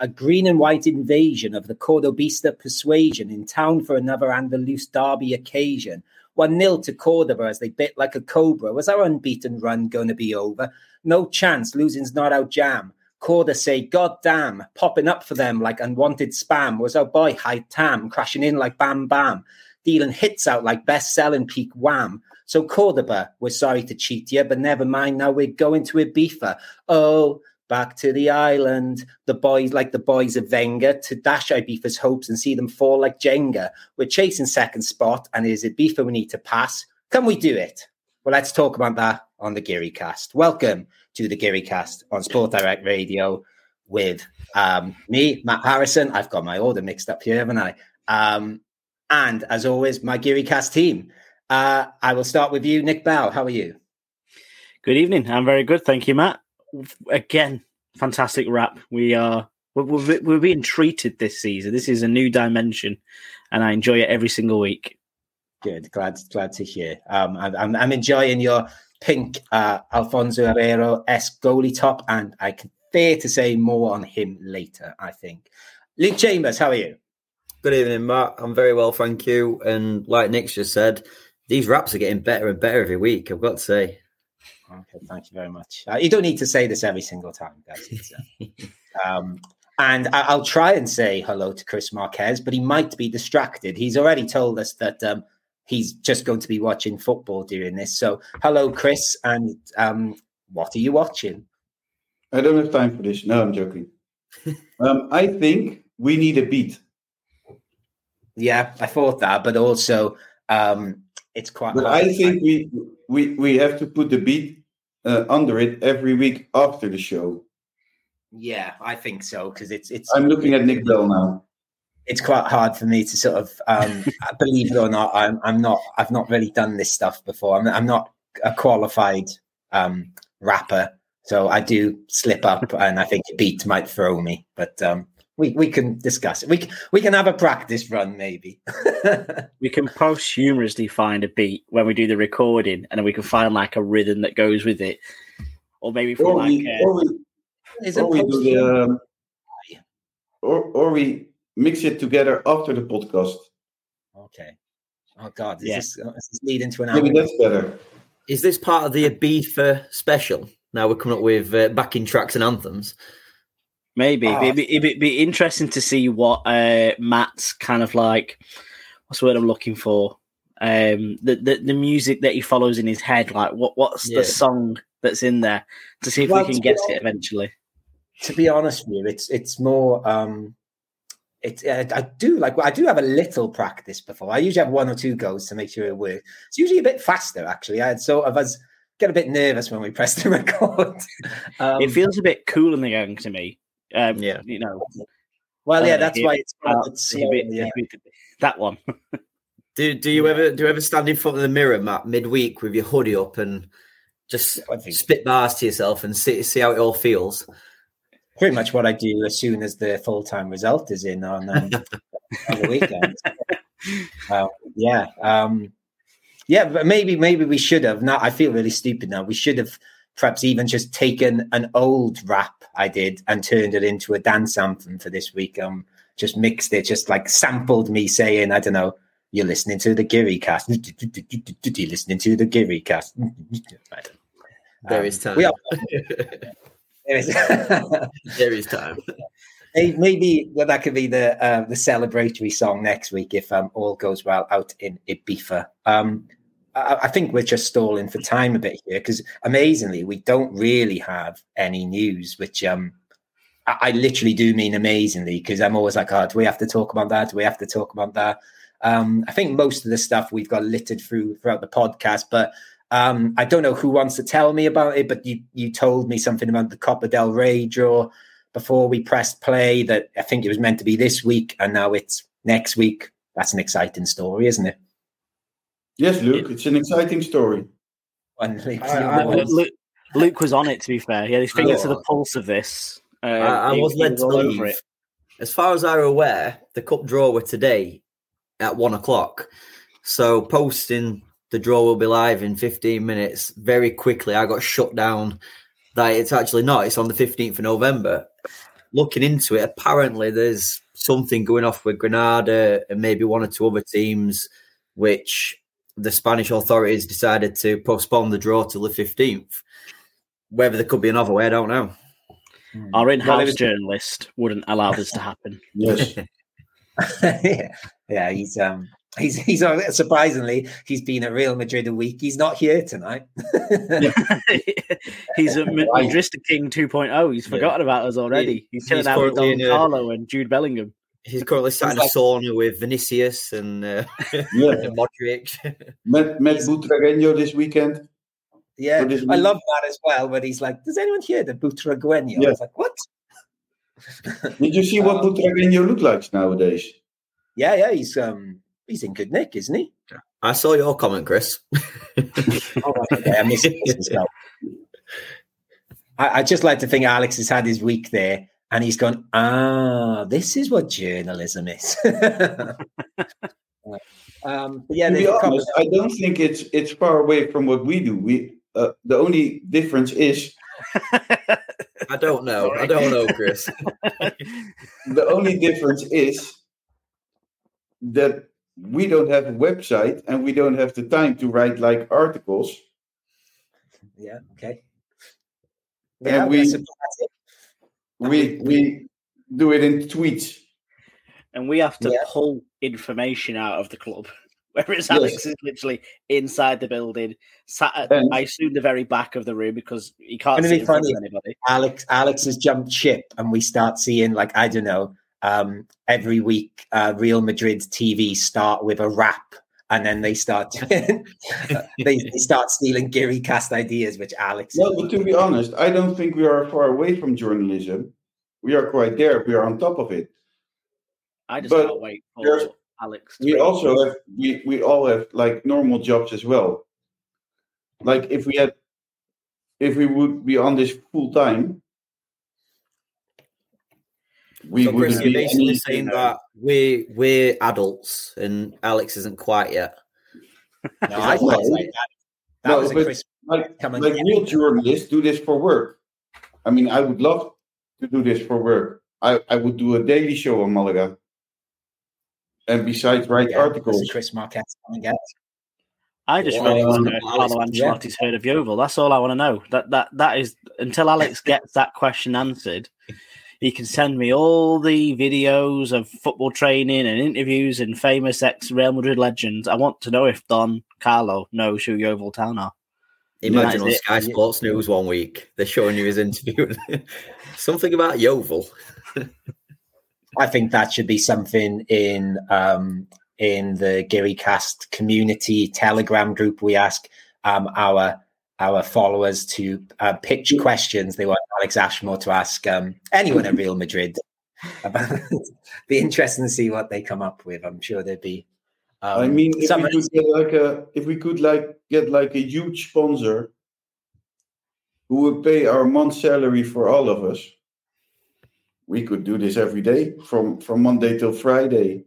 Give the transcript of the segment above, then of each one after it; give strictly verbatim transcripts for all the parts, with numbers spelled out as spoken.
a green and white invasion of the Cordobista persuasion in town for another Andalus derby occasion. one nil to Cordoba as they bit like a cobra. Was our unbeaten run going to be over? No chance, losing's not our jam. Corda say, God damn, popping up for them like unwanted spam. Was our boy Hyde Tam crashing in like bam bam, dealing hits out like best-selling peak wham. So Cordoba, we're sorry to cheat you, but never mind, now we're going to Ibiza. Oh, back to the island. The boys, like the boys of Wenger, to dash Ibiza's hopes and see them fall like Jenga. We're chasing second spot, and it is Ibiza we need to pass. Can we do it? Well, let's talk about that on the Geary Cast. Welcome to the Geary Cast on Sport Direct Radio with um, me, Matt Harrison. I've got my order mixed up here, haven't I? Um, and as always, my Geary Cast team. Uh, I will start with you, Nick Bell. How are you? Good evening. I'm very good. Thank you, Matt. Again, fantastic wrap. We are we're, we're, we're being treated this season. This is a new dimension, and I enjoy it every single week. Good, glad glad to hear. Um, I'm I'm enjoying your pink uh, Alfonso Herrero-esque goalie top, and I can dare to say more on him later. I think. Luke Chambers, how are you? Good evening, Matt. I'm very well, thank you. And like Nick's just said, these wraps are getting better and better every week, I've got to say. Okay, thank you very much. Uh, you don't need to say this every single time, guys. Uh, um, and I- I'll try and say hello to Chris Marquez, but he might be distracted. He's already told us that um, he's just going to be watching football during this. So hello, Chris. And um, what are you watching? I don't have time for this. No, I'm joking. um, I think we need a beat. Yeah, I thought that, but also um, it's quite. But I think we we we have to put the beat uh, under it every week after the show. Yeah, I think so because it's it's. I'm looking at Nick Bell now. It's quite hard for me to sort of um, believe it or not. I'm I'm not. I've not really done this stuff before. I'm I'm not a qualified um, rapper, so I do slip up, and I think a beat might throw me, but. Um, We we can discuss it. We can, we can have a practice run, maybe. We can posthumously find a beat when we do the recording, and then we can find like a rhythm that goes with it, or maybe for or like. We, uh, or we, or we do the, um, or or we mix it together after the podcast. Okay. Oh God, is Yeah. this is this leading to an Maybe album? that's better. Is this part of the Ibiza special? Now we're coming up with uh, backing tracks and anthems. Maybe Oh. it'd, be, it'd be interesting to see what uh, Matt's kind of like. What's the word I'm looking for? Um, the, the the music that he follows in his head. Like what what's Yeah. the song that's in there to see if Well, we can to guess be it eventually. To be honest with you, it's it's more. Um, it's uh, I do like I do have a little practice before. I usually have one or two goes to make sure it works. It's usually a bit faster, actually. I sort of as get a bit nervous when we press the record. um, It feels a bit cool in the gang to me. Um, Yeah. you know. well, yeah, uh, that's it- why it's, uh, it's a slow, bit- yeah. a bit- that one. Do do you ever do you ever stand in front of the mirror, Matt, midweek with your hoodie up and just I think- spit bars to yourself and see see how it all feels? Pretty much what I do as soon as the full time result is in on, um, on the weekend. uh, yeah, um, yeah, but maybe maybe we should have. Now I feel really stupid now. We should have perhaps even just taken an old rap I did and turned it into a dance anthem for this week. Um, just mixed it, just like sampled me saying, I don't know, you're listening to the Geary Cast. You're listening to the Geary Cast. There Um, is time. we are- there is- There is time. Hey, maybe well, that could be the uh, the celebratory song next week if um, all goes well out in Ibiza. Um, I, I think we're just stalling for time a bit here because amazingly we don't really have any news, which um, I, I literally do mean amazingly because I'm always like, oh, do we have to talk about that? Do we have to talk about that? Um, I think most of the stuff we've got littered through throughout the podcast, but um, I don't know who wants to tell me about it. But you you told me something about the Copa del Rey draw before we pressed play that I think it was meant to be this week and now it's next week. That's an exciting story, isn't it? Yes, Luke, it's an exciting story. And I- I Luke, Luke, Luke was on it, to be fair. He had his finger I to the was. pulse of this. Uh, I, I he- was he led to all over believe. it. As far as I'm aware, the cup draw were today at one o'clock. So posting the draw will be live in fifteen minutes. Very quickly, I got shut down that it's actually not. It's on the fifteenth of November. looking into it, apparently there's something going off with Granada and maybe one or two other teams, which the Spanish authorities decided to postpone the draw till the fifteenth. Whether there could be another way, I don't know. Our in-house Well, was... journalist wouldn't allow this to happen. Yes. yeah. yeah, he's um, he's he's uh, surprisingly he's been at Real Madrid a week. He's not here tonight. He's a Madrista King two point oh. He's forgotten yeah. about us already. He, he's chilling out with Don Carlo and Jude Bellingham. He's currently sat in a sauna with Vinicius and, uh, yeah. and Modric. Met met Butragueño this weekend. Yeah, this I love that as well. But he's like, "Does anyone hear the Butragueño?" Yeah. I was like, "What?" Did you see what um, Butragueño looks like nowadays? Yeah, yeah, he's um, he's in good nick, isn't he? I saw your comment, Chris. oh, right, okay. I missed this as well. I, I just like to think Alex has had his week there. And he's gone, ah, this is what journalism is. um, but yeah, to be honest, I don't think it's it's far away from what we do. We uh, the only difference is, I don't know, I don't know, Chris. The only difference is that we don't have a website and we don't have the time to write like articles. Yeah. Okay. Yeah, and we. We we do it in tweets, and we have to yeah. pull information out of the club. Whereas Alex yes. is literally inside the building, sat at, and, I assume, the very back of the room because he can't see in front of anybody. Alex Alex has jumped ship, and we start seeing, like, I don't know, um, every week uh, Real Madrid T V start with a rap, and then they start they, they start stealing Geary Cast ideas, which Alex. Well, but to be honest, I don't think we are far away from journalism. We are quite there. We are on top of it. I just but can't wait for Alex. We also have we, we all have like normal jobs as well. Like if we had if we would be on this full time. We so Chris, you're basically anything, saying uh, that we we're adults and Alex isn't quite yet. No, I thought like that. That no, was a Chris like, like real journalists do this for work. I mean, I would love to do this for work. I, I would do a daily show on Malaga. And besides write yeah, articles. Chris Marquez coming out. I just yeah, really want to know if Carlo Ancelotti's yeah. heard of Yeovil. That's all I want to know. That that that is until Alex gets that question answered. He can send me all the videos of football training and interviews and famous ex-Real Madrid legends. I want to know if Don Carlo knows who Yeovil Town are. Imagine on Sky it. Sports News one week, they're showing you his interview. Something about Yeovil. I think that should be something in um, in the Geary Cast community Telegram group. We ask um, our our followers to uh, pitch questions they want Alex Ashmore to ask um, anyone at Real Madrid. About be interesting to see what they come up with. I'm sure there'd be. Um, I mean, if we could get like a, if we could like get like a huge sponsor who would pay our month's salary for all of us, we could do this every day from from Monday till Friday.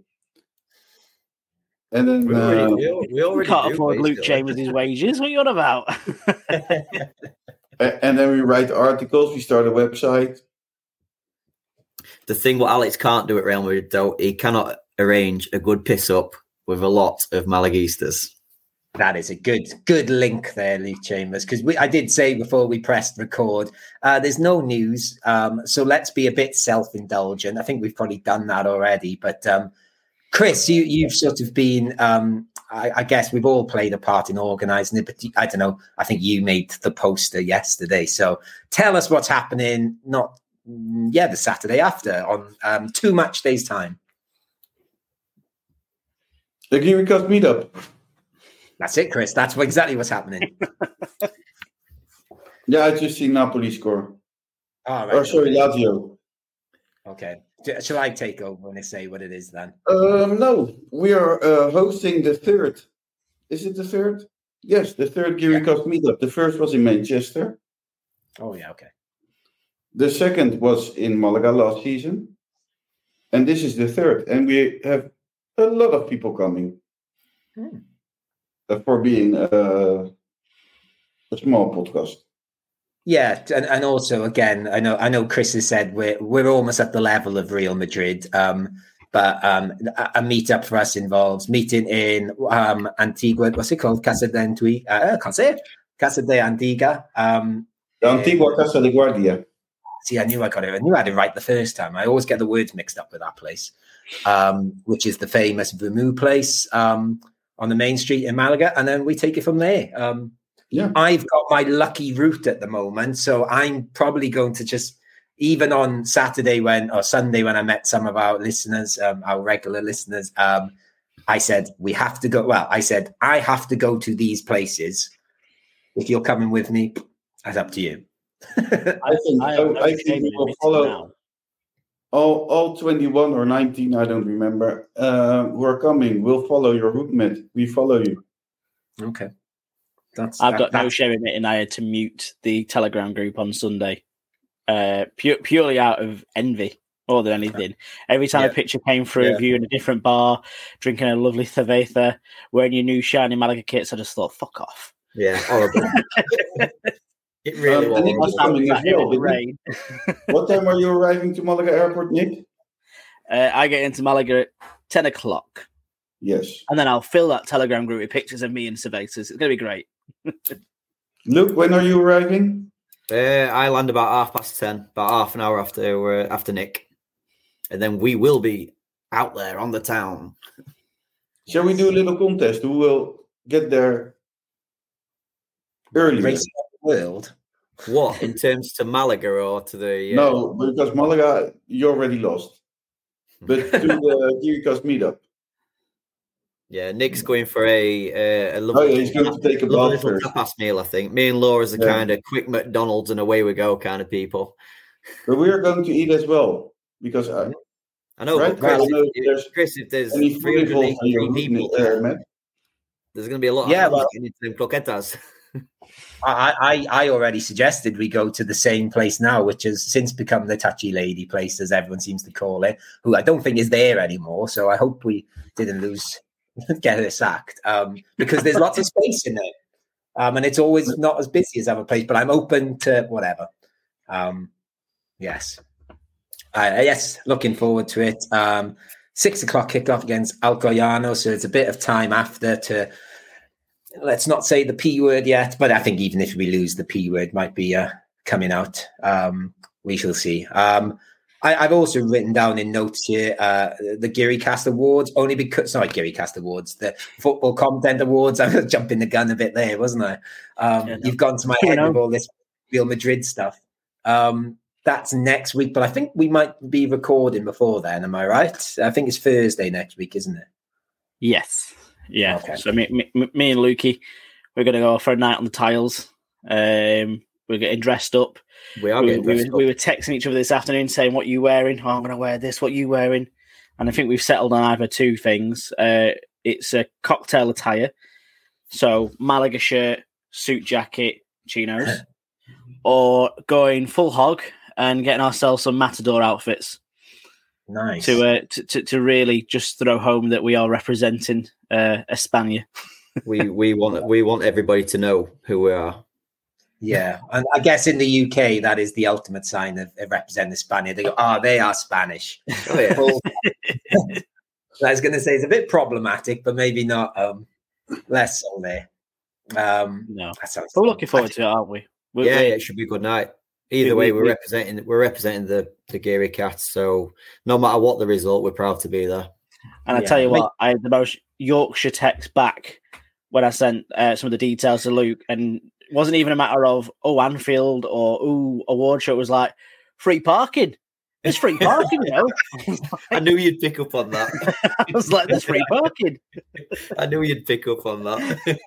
And then we already, uh, we, we already can't afford Luke Chambers' wages. What are you on about? And then we write articles. We start a website. The thing what Alex can't do at Real Madrid, though, he cannot arrange a good piss up with a lot of Malaguistas. That is a good good link there, Luke Chambers, because we I did say before we pressed record, uh, there's no news, um, so let's be a bit self-indulgent. I think we've probably done that already, but um, Chris, you, you've sort of been, um, I, I guess we've all played a part in organising it, but I don't know, I think you made the poster yesterday. So tell us what's happening, not, yeah, the Saturday after on um, two match days' time. The Geary Cast meetup. That's it, Chris. That's what, exactly what's happening. Yeah, I just see Napoli score. Oh, right. Or sorry, Lazio. Okay. Shall I take over and say what it is then? Um, no, we are uh, hosting the third. Is it the third? Yes, the third Geary Cast yeah. meetup. The first was in Manchester. Oh, yeah, okay. The second was in Malaga last season. And this is the third. And we have a lot of people coming. Hmm. Uh, for being uh, a small podcast. Yeah, and, and also again, I know I know Chris has said we're we're almost at the level of Real Madrid. Um, but um, a, a meetup for us involves meeting in um, Antigua. What's it called? Casa de Antigua. Uh, I can't say it. Casa de Antigua. Um, The Antigua Casa de Guardia. See, I knew I got it. I knew I had it right the first time. I always get the words mixed up with that place, um, which is the famous Vermouth place um, on the main street in Malaga, and then we take it from there. Um, Yeah, I've got my lucky route at the moment, so I'm probably going to just, even on Saturday when or Sunday when I met some of our listeners, um, our regular listeners, um, I said we have to go. Well, I said I have to go to these places. If you're coming with me, that's up to you. I think I, I, have no I think shame we in will admitting follow now. all all twenty-one or nineteen. I don't remember. Uh, who are coming? We'll follow your route, Matt. We follow you. Okay, that's. I've that, got no that's, shame admitting I had to mute the Telegram group on Sunday, uh, pu- purely out of envy more than anything. Every time Yeah. a picture came through Yeah. of you in a different bar, drinking a lovely cerveza, wearing your new shiny Malaga kits, I just thought, fuck off. Yeah, horrible. It really Um, was. and it was That coming was as that well, in the didn't rain. What time are you arriving to Malaga Airport, Nick? Uh, I get into Malaga at ten o'clock, Yes. and then I'll fill that Telegram group with pictures of me and cervezas. It's going to be great. Luke, when are you arriving? Uh, I land about half past ten, about half an hour after uh, after Nick, and then we will be out there on the town. Shall we do a little contest? Who will get there earlier? racing the world. What in terms to Malaga or to the? Uh, No, because Malaga, you already lost. But to the Kirikos meetup. Yeah, Nick's going for a uh, a Oh, lovely, yeah, he's going to take a lovely bath little first. tapas meal. I think me and Laura's the Yeah. kind of quick McDonald's and away we go kind of people. But we're going to eat as well. Because I, I know, Right, but Chris, well, I know if, there's Chris, if there's any three food hundred involved in your eighty-three route, people, uh, Matt? there's going to be a lot Yeah, of well- hands getting into them croquetas. I, I, I already suggested we go to the same place now, which has since become the touchy lady place, as everyone seems to call it, who I don't think is there anymore. So I hope we didn't lose, get her sacked, um, because there's lots of space in there. Um, and it's always not as busy as other places, but I'm open to whatever. Um, yes. Uh, yes, looking forward to it. Um, six o'clock kickoff against Alcoyano, so it's a bit of time after to, let's not say the P word yet, but I think even if we lose, the P word might be uh, coming out. Um, we shall see. Um, I, I've also written down in notes here uh, the GearyCast Awards, only because, sorry, GearyCast Awards, the Football Content Awards. I was jumping the gun a bit there, wasn't I? Um, Yeah, no. You've gone to my You head know. with all this Real Madrid stuff. Um, that's next week, but I think we might be recording before then. Am I right? I think it's Thursday next week, isn't it? Yes. Yeah. Okay. So me, me, me and Lukey, we're going to go for a night on the tiles. Um, we're getting dressed up. We are We, getting we, dressed we up. were texting each other this afternoon saying, what you wearing? Oh, I'm going to wear this. What you wearing? And I think we've settled on either two things. Uh, it's a cocktail attire. So Malaga shirt, suit jacket, chinos, or going full hog and getting ourselves some Matador outfits Nice. to, uh, to, to to really just throw home that we are representing uh, España. we we want we want everybody to know who we are. Yeah, and I guess in the U K that is the ultimate sign of, of representing Spain. They go, "Oh, they are Spanish." Oh yeah. Well, I was going to say it's a bit problematic, but maybe not. Um, less so there. Um, No, that sounds. but we're looking forward to it, aren't we? We're, Yeah, we're- yeah, it should be a good night. Either We- way, we- we're we- representing we're representing the the Geary Cats. So no matter what the result, we're proud to be there. And I Yeah. tell you what, I had the most Yorkshire text back when I sent uh, some of the details to Luke, and it wasn't even a matter of, oh, Anfield or, oh, award show. It was like, free parking. There's free parking, you know? I knew you'd pick up on that. I was like, there's free parking. I knew you'd pick up on that.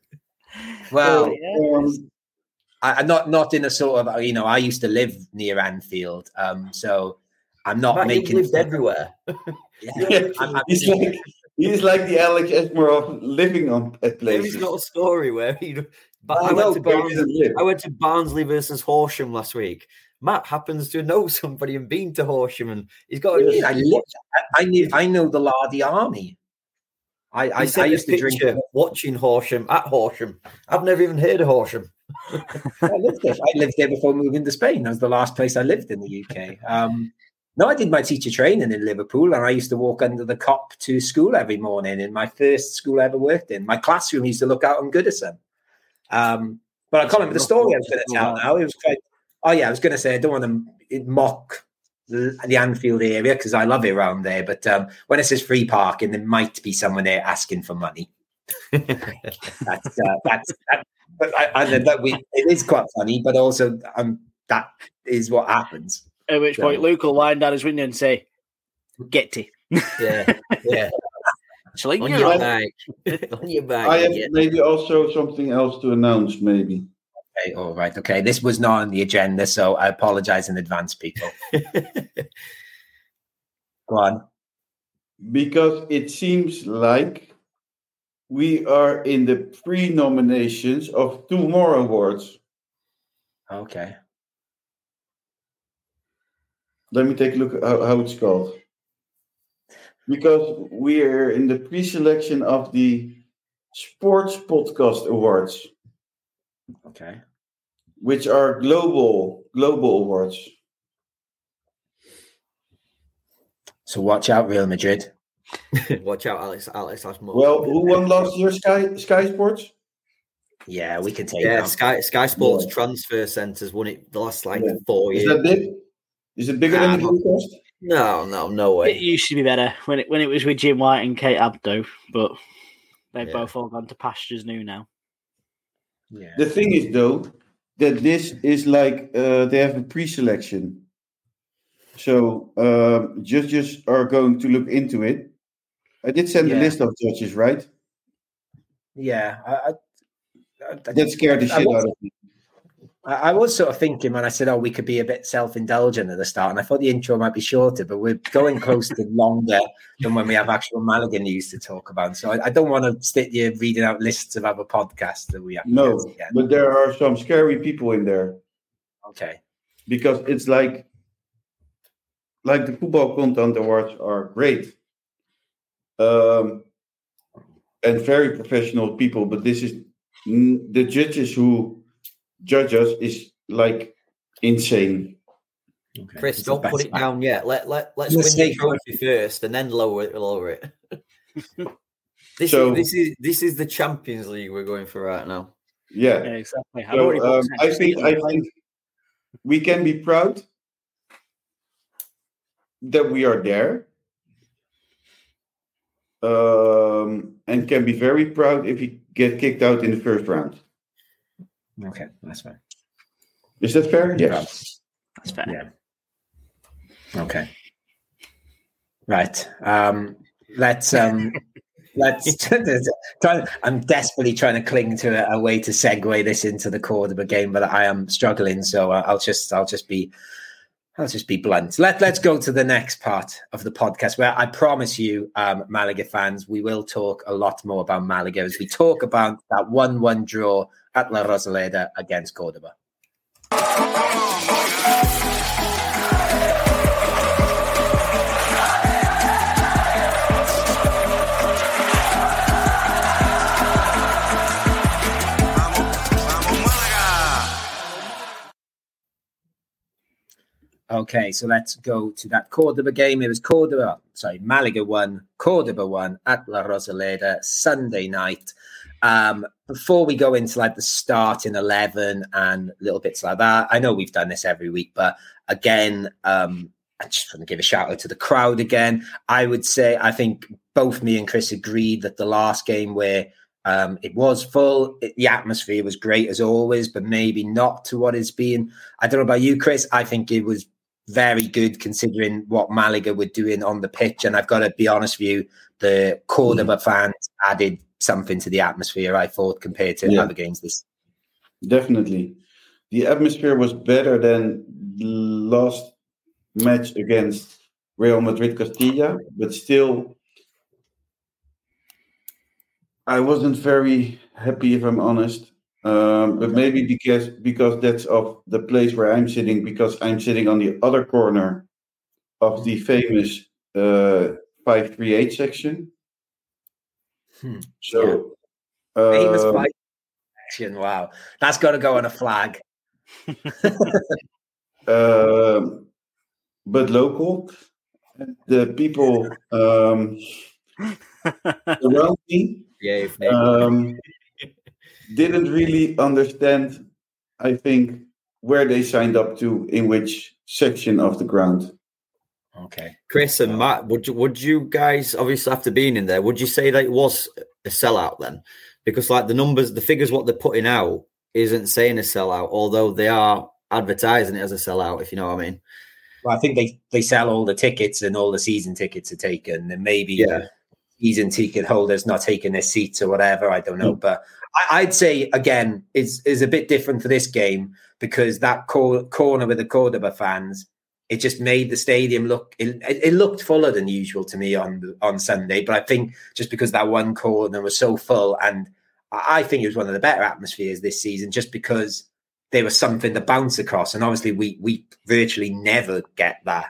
Well, Yeah. Um, I, I'm not not in a sort of, you know, I used to live near Anfield, um, so I'm not Matt, you've making. lived everywhere. Yeah, I'm, I'm, he's like he's like the Alex Esmer of living on at There places. is not a story where he. But Oh, I, no, went to but- Where he doesn't live. I went to Barnsley versus Horsham last week. Matt happens to know somebody and been to Horsham, and he's got. I, live, I, I knew I know the Lardy Army. I, I, I, I used to drink. Watching Horsham at Horsham. I've never even heard of Horsham. I lived there. I lived there before moving to Spain. That was the last place I lived in the U K. Um, no, I did my teacher training in Liverpool, and I used to walk under the cop to school every morning in my first school I ever worked in. My classroom used to look out on Goodison. Um, but I can't remember the story I was going to tell now. It was quite, oh, yeah, I was going to say I don't want to mock the, the Anfield area because I love it around there. But um, when it says free parking, there might be someone there asking for money. that's, uh, that's, that, but I, I, that we, it is quite funny, but also um, that is what happens. At which so. point Luke will wind down his window and say, "Get to." Yeah, yeah. Actually, on, you're your right. back. on your back. I have yeah. maybe also something else to announce, maybe. Okay, all right. Okay, this was not on the agenda, so I apologize in advance, people. Go on. Because it seems like we are in the pre-nominations of two more awards. Okay. Let me take a look at how, how it's called. Because we are in the pre-selection of the Sports Podcast Awards. Okay. Which are global global awards. So watch out, Real Madrid. Watch out, Alex. Alex has more. Well, who won last year? Sky Sky Sports. Yeah, we can take. Yeah, that. Sky Sky Sports yeah. Transfer Centres won it the last like yeah. four years. Is that big? Is it bigger nah, than the podcast? No, no, no way. It used to be better when it when it was with Jim White and Kate Abdo, but they've Yeah. both all gone to pastures new now. Yeah. The thing is, though, that this is like uh, they have a pre-selection, so um, judges are going to look into it. I did send Yeah. a list of judges, right? Yeah. I, I, I, That scared the I shit was, out of me. I, I was sort of thinking when I said, "Oh, we could be a bit self-indulgent at the start," and I thought the intro might be shorter, but we're going close to longer than when we have actual Malaga news to talk about. So I, I don't want to sit here reading out lists of other podcasts that we have. No, to get. but there are some scary people in there Okay. because it's like, like the football content awards are great, um, and very professional people. But this is mm, the judges who judge us is like insane. Okay. Chris, It's don't the put best it down yet. Let let let's Let's win the take- trophy first, and then lower it. Lower it. this So- is this is this is the Champions League we're going for right now. Yeah. Yeah, exactly. I've So, already um, booked I next think season. I think we can be proud that we are there, um, and can be very proud if we get kicked out in the first round. Okay, that's fine. Is that fair? Yes. That's fair. Yeah. Okay. Right. Um, let's um, let's. try, I'm desperately trying to cling to a, a way to segue this into the Cordoba game, but I am struggling. So uh, I'll just I'll just be I'll just be blunt. Let Let's go to the next part of the podcast, where I promise you, um, Malaga fans, we will talk a lot more about Malaga as we talk about that one-one draw at La Rosaleda against Cordoba. Okay, so let's go to that Cordoba game. It was Cordoba, sorry, Malaga won, Cordoba won at La Rosaleda Sunday night. Um, before we go into like the starting eleven and little bits like that, I know we've done this every week, but again, um, I just want to give a shout out to the crowd again. I would say, I think both me and Chris agreed that the last game where Um, it was full. It, the atmosphere was great as always, but maybe not to what it's been. I don't know about you, Chris. I think it was very good considering what Malaga were doing on the pitch. And I've got to be honest with you, the Cordoba mm. fans added something to the atmosphere, I thought, compared to yeah. other games this. Definitely. The atmosphere was better than the last match against Real Madrid Castilla, but still, I wasn't very happy, if I'm honest. Um, but maybe because because that's of the place where I'm sitting, because I'm sitting on the other corner of the famous uh, five three eight section. Hmm. So, yeah. famous uh, flag action. Wow, that's got to go on a flag. uh, but local, the people um, around me Yeah, um, didn't really understand, I think, where they signed up to, in which section of the ground. Okay. Chris and Matt, would you, would you guys, obviously after being in there, would you say that it was a sellout then? Because like the numbers, the figures, what they're putting out isn't saying a sellout, although they are advertising it as a sellout, if you know what I mean. Well, I think they, they sell all the tickets and all the season tickets are taken, and maybe yeah. season ticket holders not taking their seats or whatever. I don't know. Mm-hmm. But I, I'd say, again, is is a bit different for this game because that cor- corner with the Cordoba fans, it just made the stadium look, it, it looked fuller than usual to me on on Sunday. But I think just because that one corner was so full, and I think it was one of the better atmospheres this season just because there was something to bounce across. And obviously we we virtually never get that.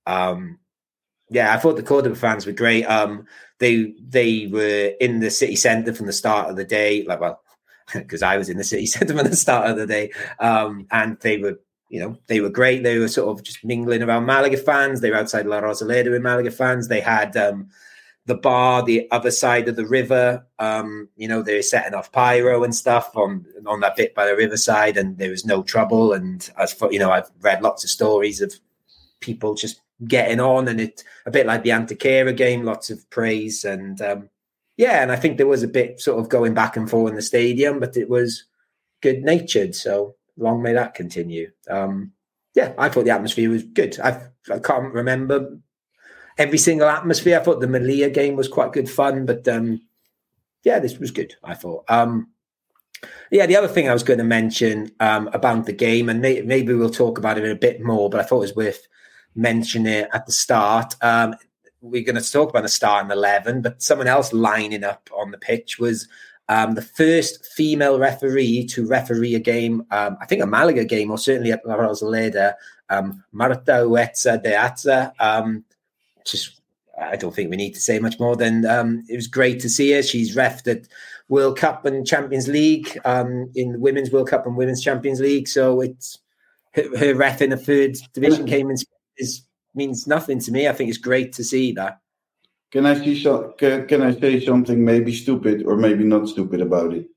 Um, yeah, I thought the Cordoba fans were great. Um, they they were in the city centre from the start of the day, like, well, because I was in the city centre from the start of the day. Um, and they were, you know, they were great. They were sort of just mingling around Malaga fans. They were outside La Rosaleda with Malaga fans. They had um, the bar, the other side of the river. Um, you know, they were setting off pyro and stuff on on that bit by the riverside, and there was no trouble. And as for, you know, I've read lots of stories of people just getting on, and it a bit like the Antequera game, lots of praise. And um, yeah, and I think there was a bit sort of going back and forth in the stadium, but it was good natured. So long may that continue. Um, yeah, I thought the atmosphere was good. I I can't remember every single atmosphere. I thought the Melilla game was quite good fun, but um, yeah, this was good, I thought. Um, yeah, the other thing I was going to mention um, about the game, and may- maybe we'll talk about it a bit more, but I thought it was worth mentioning it at the start. Um, we're going to talk about the starting eleven, but someone else lining up on the pitch was um, the first female referee to referee a game, um, I think a Malaga game, or certainly at La Rosaleda, um, Marta Ueza de Atza. Um, just, I don't think we need to say much more than um, it was great to see her. She's refed at World Cup and Champions League, um, in the Women's World Cup and Women's Champions League. So it's her, her ref in the third division game in is means nothing to me. I think it's great to see that. Can I see so? Can, can I say something maybe stupid or maybe not stupid about it?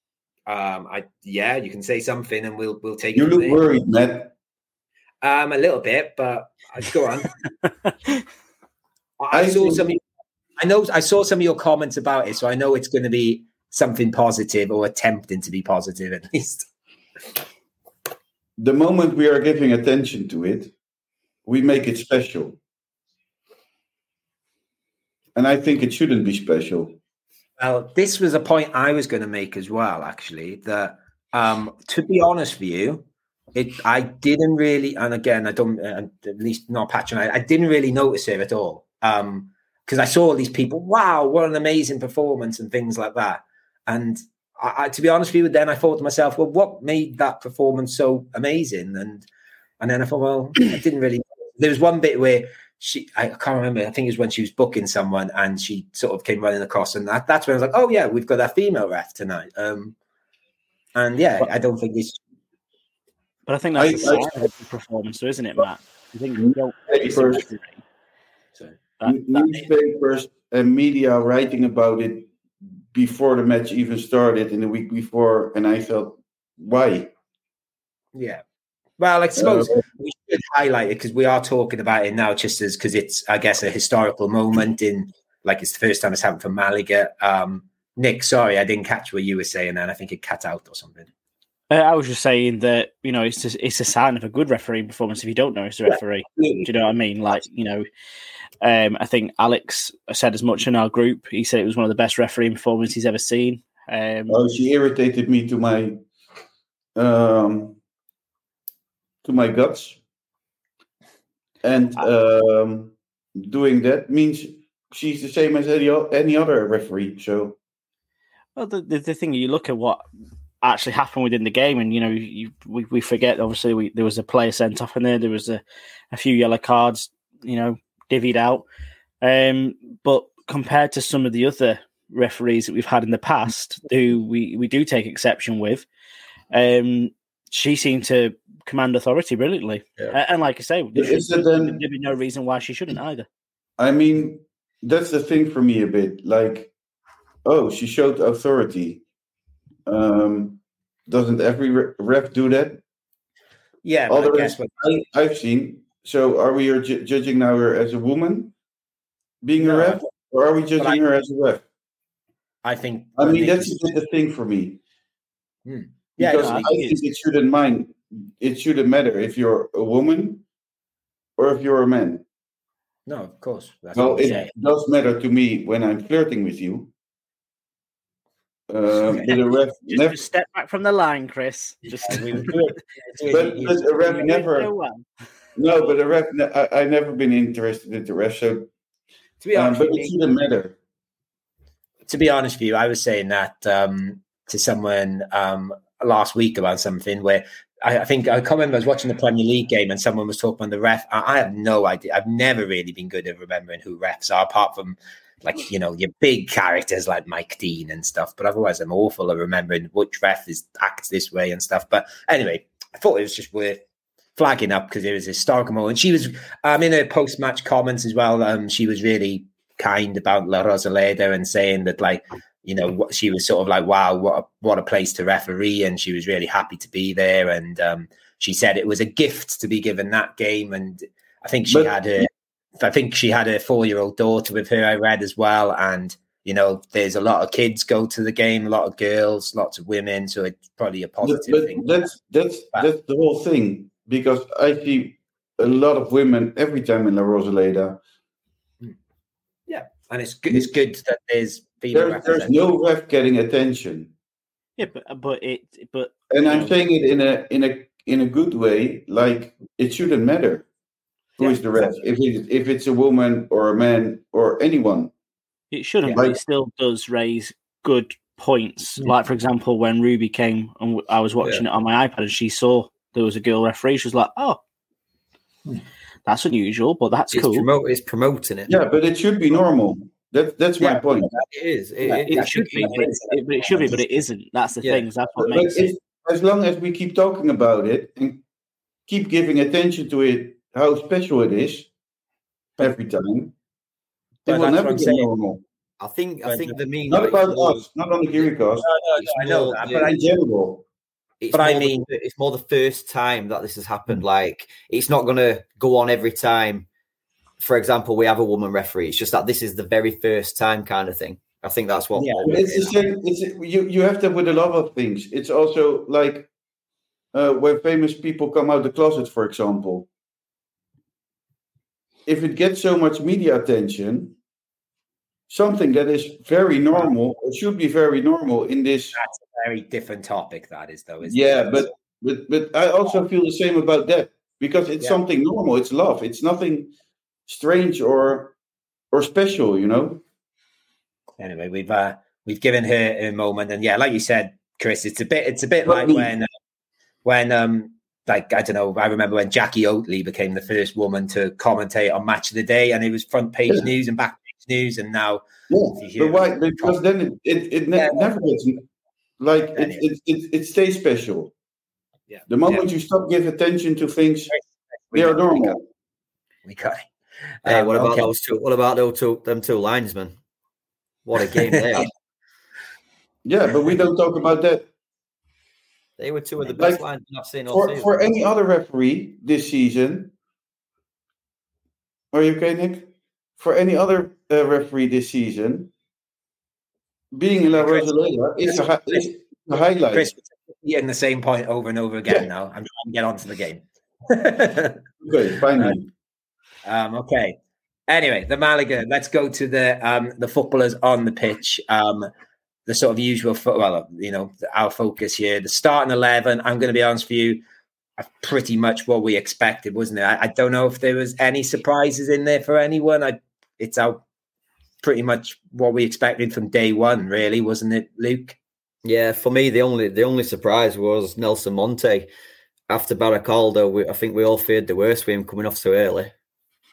Um, I yeah, you can say something, and we'll we'll take. You it look there. worried, Matt. Um, a little bit, but uh, go on. I, I saw think- some. I know I saw some of your comments about it, so I know it's going to be something positive or attempting to be positive at least. The moment we are giving attention to it, we make it special. And I think it shouldn't be special. Well, this was a point I was going to make as well, actually, that um, to be honest with you, it I didn't really, and again, I don't, uh, at least not patronizing, I didn't really notice it at all. Um, because I saw these people, wow, what an amazing performance and things like that. And I, I, to be honest with you, then I thought to myself, well, what made that performance so amazing? And and then I thought, well, I didn't really. There was one bit where she, I can't remember, I think it was when she was booking someone and she sort of came running across, and that, that's when I was like, oh yeah, we've got a female ref tonight. Um, and yeah, I don't think this. But I think that's I, the sign I, of the performance, isn't it, Matt? I think you don't. First, So. That, newspapers and media writing about it before the match even started in the week before, and I felt, why? Yeah. Well, I suppose uh, we should highlight it because we are talking about it now, just as because it's, I guess, a historical moment in, like, it's the first time it's happened for Malaga. Um, Nick, sorry, I didn't catch what you were saying, and I think it cut out or something. Uh, I was just saying that, you know, it's a, it's a sign of a good refereeing performance if you don't know it's a referee. Yeah. Do you know what I mean? Like, you know, um, I think Alex said as much in our group. He said it was one of the best refereeing performances he's ever seen. Um, oh, she irritated me to my um, to my guts. And um, doing that means she's the same as any, any other referee. So, well, the, the the thing, you look at what actually happened within the game, and you know, you, we we forget. Obviously, we, there was a player sent off in there. There was a, a few yellow cards, you know, divvied out. Um, but compared to some of the other referees that we've had in the past, who we, we do take exception with, um, she seemed to command authority brilliantly. Yeah. And like I say, there should, then, there'd be no reason why she shouldn't either. I mean, that's the thing for me a bit. Like, oh, she showed authority. Um, doesn't every ref do that? Yeah, all the I guess what I, I've seen. So, are we ju- judging now her as a woman being no, a ref, or are we judging I, her as a ref? I think. I mean, that's the thing for me. Hmm. Yeah, because no, I, I think it, it shouldn't mind. It shouldn't matter if you're a woman or if you're a man. No, of course. That's well, it saying. does matter to me when I'm flirting with you. Uh, but a ref just, never... just step back from the line, Chris. Just yeah, we would do it. but, but a ref never. No, but a ref. I, I've never been interested in the ref, so. To be honest, um, but it shouldn't matter. To be honest with you, I was saying that um, to someone um, last week about something where I, I think I can't remember. I was watching the Premier League game and someone was talking on the ref. I, I have no idea. I've never really been good at remembering who refs are, apart from. Like, you know, your big characters like Mike Dean and stuff. But otherwise, I'm awful at remembering which ref is acts this way and stuff. But anyway, I thought it was just worth flagging up because it was a historical moment. She was, um, in her post-match comments as well, um, she was really kind about La Rosaleda and saying that, like, you know, what she was sort of like, wow, what a, what a place to referee. And she was really happy to be there. And um, she said it was a gift to be given that game. And I think she but- had her... I think she had a four-year-old daughter with her, I read as well. And, you know, there's a lot of kids go to the game, a lot of girls, lots of women. So it's probably a positive but, but thing. That's, that's, but, that's the whole thing. Because I see a lot of women every time in La Rosaleda. Yeah. And it's good, it's good that there's female There's, there's no ref getting attention. Yeah, but, but it... but And I'm know. saying it in a, in a, in a good way. Like, it shouldn't matter. Who yeah, is the ref? If it, if it's a woman or a man or anyone, it shouldn't. Yeah. But it still does raise good points. Yeah. Like for example, when Ruby came and I was watching yeah. it on my iPad, and she saw there was a girl referee. She was like, "Oh, hmm. that's unusual, but that's it's cool." Promote, it's promoting it. Yeah, but it should be normal. That that's yeah, my point. It is. It, yeah, it, it, it should be, but it, it, but it should be, but it isn't. That's the yeah. thing. That's what but makes if, it. As long as we keep talking about it and keep giving attention to it, how special it is. Every time, it will never get normal. I think. I think the mean not about us, not on the Kirikos. No, no, I know that, but in general. It's but I mean, the, it's more the first time that this has happened. Like, it's not going to go on every time. For example, we have a woman referee. It's just that this is the very first time, kind of thing. I think that's what. Yeah, what it's the same. It's you. You have that with a lot of things. It's also like uh, when famous people come out the closet, for example. If it gets so much media attention, something that is very normal, or should be very normal in this. That's a very different topic, that is, though, isn't yeah, it? but, but but I also feel the same about that because it's yeah. something normal. It's love. It's nothing strange or or special, you know. Anyway, we've uh, we've given her a moment, and yeah, like you said, Chris, it's a bit it's a bit but like me, when uh, when um. Like, I don't know, I remember when Jackie Oatley became the first woman to commentate on Match of the Day, and it was front page yeah. news and back page news, and now... Yeah, but why? Because then it, it, it ne- yeah. never gets... Like, it, it, it, it stays special. Yeah. The moment yeah. you stop giving attention to things, we they are normal. We got it. Hey, um, what about okay. those two? What about those two, them two linesmen? What a game they are. Yeah, but we don't talk about that. They were two of the best like, lines I've seen all for, season. For any other referee this season, are you okay, Nick? For any other uh, referee this season, being in La Rosaleda is a, is a highlight. Chris, you're in the same point over and over again yeah. now. I'm trying to get on to the game. Okay, finally. Um, okay. Anyway, the Malaga. Let's go to the um, the footballers on the pitch. Um, The sort of usual, fo- well, you know, our focus here, the starting eleven, I'm going to be honest with you, pretty much what we expected, wasn't it? I, I don't know if there was any surprises in there for anyone. I, it's our pretty much what we expected from day one, really, wasn't it, Luke? Yeah, for me, the only the only surprise was Nelson Monte. After Baracaldo, we, I think we all feared the worst with him coming off so early.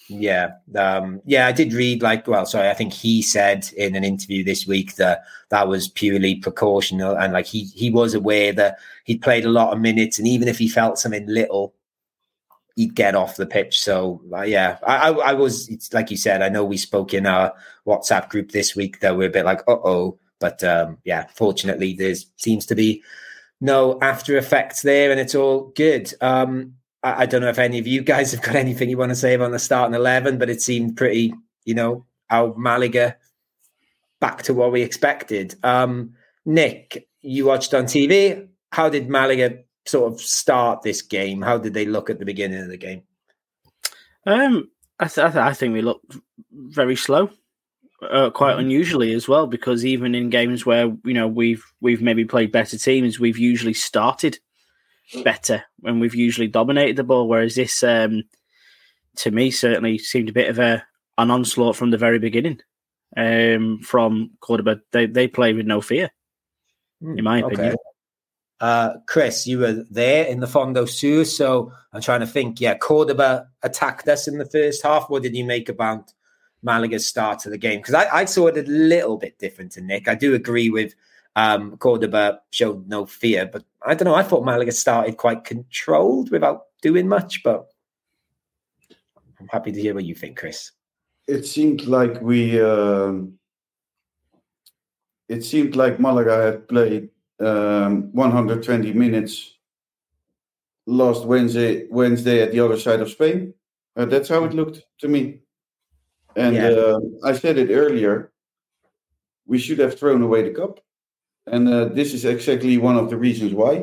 Yeah, um, yeah, I did read like, well, sorry, I think he said in an interview this week that that was purely precautional, and like he he was aware that he'd played a lot of minutes, and even if he felt something little, he'd get off the pitch. So uh, yeah, I, I, I was, it's like you said, I know we spoke in our WhatsApp group this week that we're a bit like, uh oh, but um, yeah, fortunately, there seems to be no after effects there, and it's all good. Um, I don't know if any of you guys have got anything you want to say about the starting eleven, but it seemed pretty, you know, how Malaga back to what we expected. Um, Nick, you watched on T V. How did Malaga sort of start this game? How did they look at the beginning of the game? Um, I, th- I, th- I think we looked very slow, uh, quite mm-hmm. unusually as well, because even in games where, you know, we've we've maybe played better teams, we've usually started better when we've usually dominated the ball, whereas this um to me certainly seemed a bit of a an onslaught from the very beginning. Um from Cordoba, they they played with no fear, mm, in my opinion. Okay. Uh Chris, you were there in the Fondo Sur, so I'm trying to think. Yeah, Cordoba attacked us in the first half. What did you make about Malaga's start to the game? Because I, I saw it a little bit different to Nick. I do agree with Um, Cordoba showed no fear, but I don't know. I thought Malaga started quite controlled without doing much, but I'm happy to hear what you think, Chris. It seemed like we, um, it seemed like Malaga had played um, one hundred twenty minutes last Wednesday, Wednesday at the other side of Spain. Uh, that's how it looked to me. And yeah. uh, I said it earlier. We should have thrown away the cup. And uh, this is exactly one of the reasons why.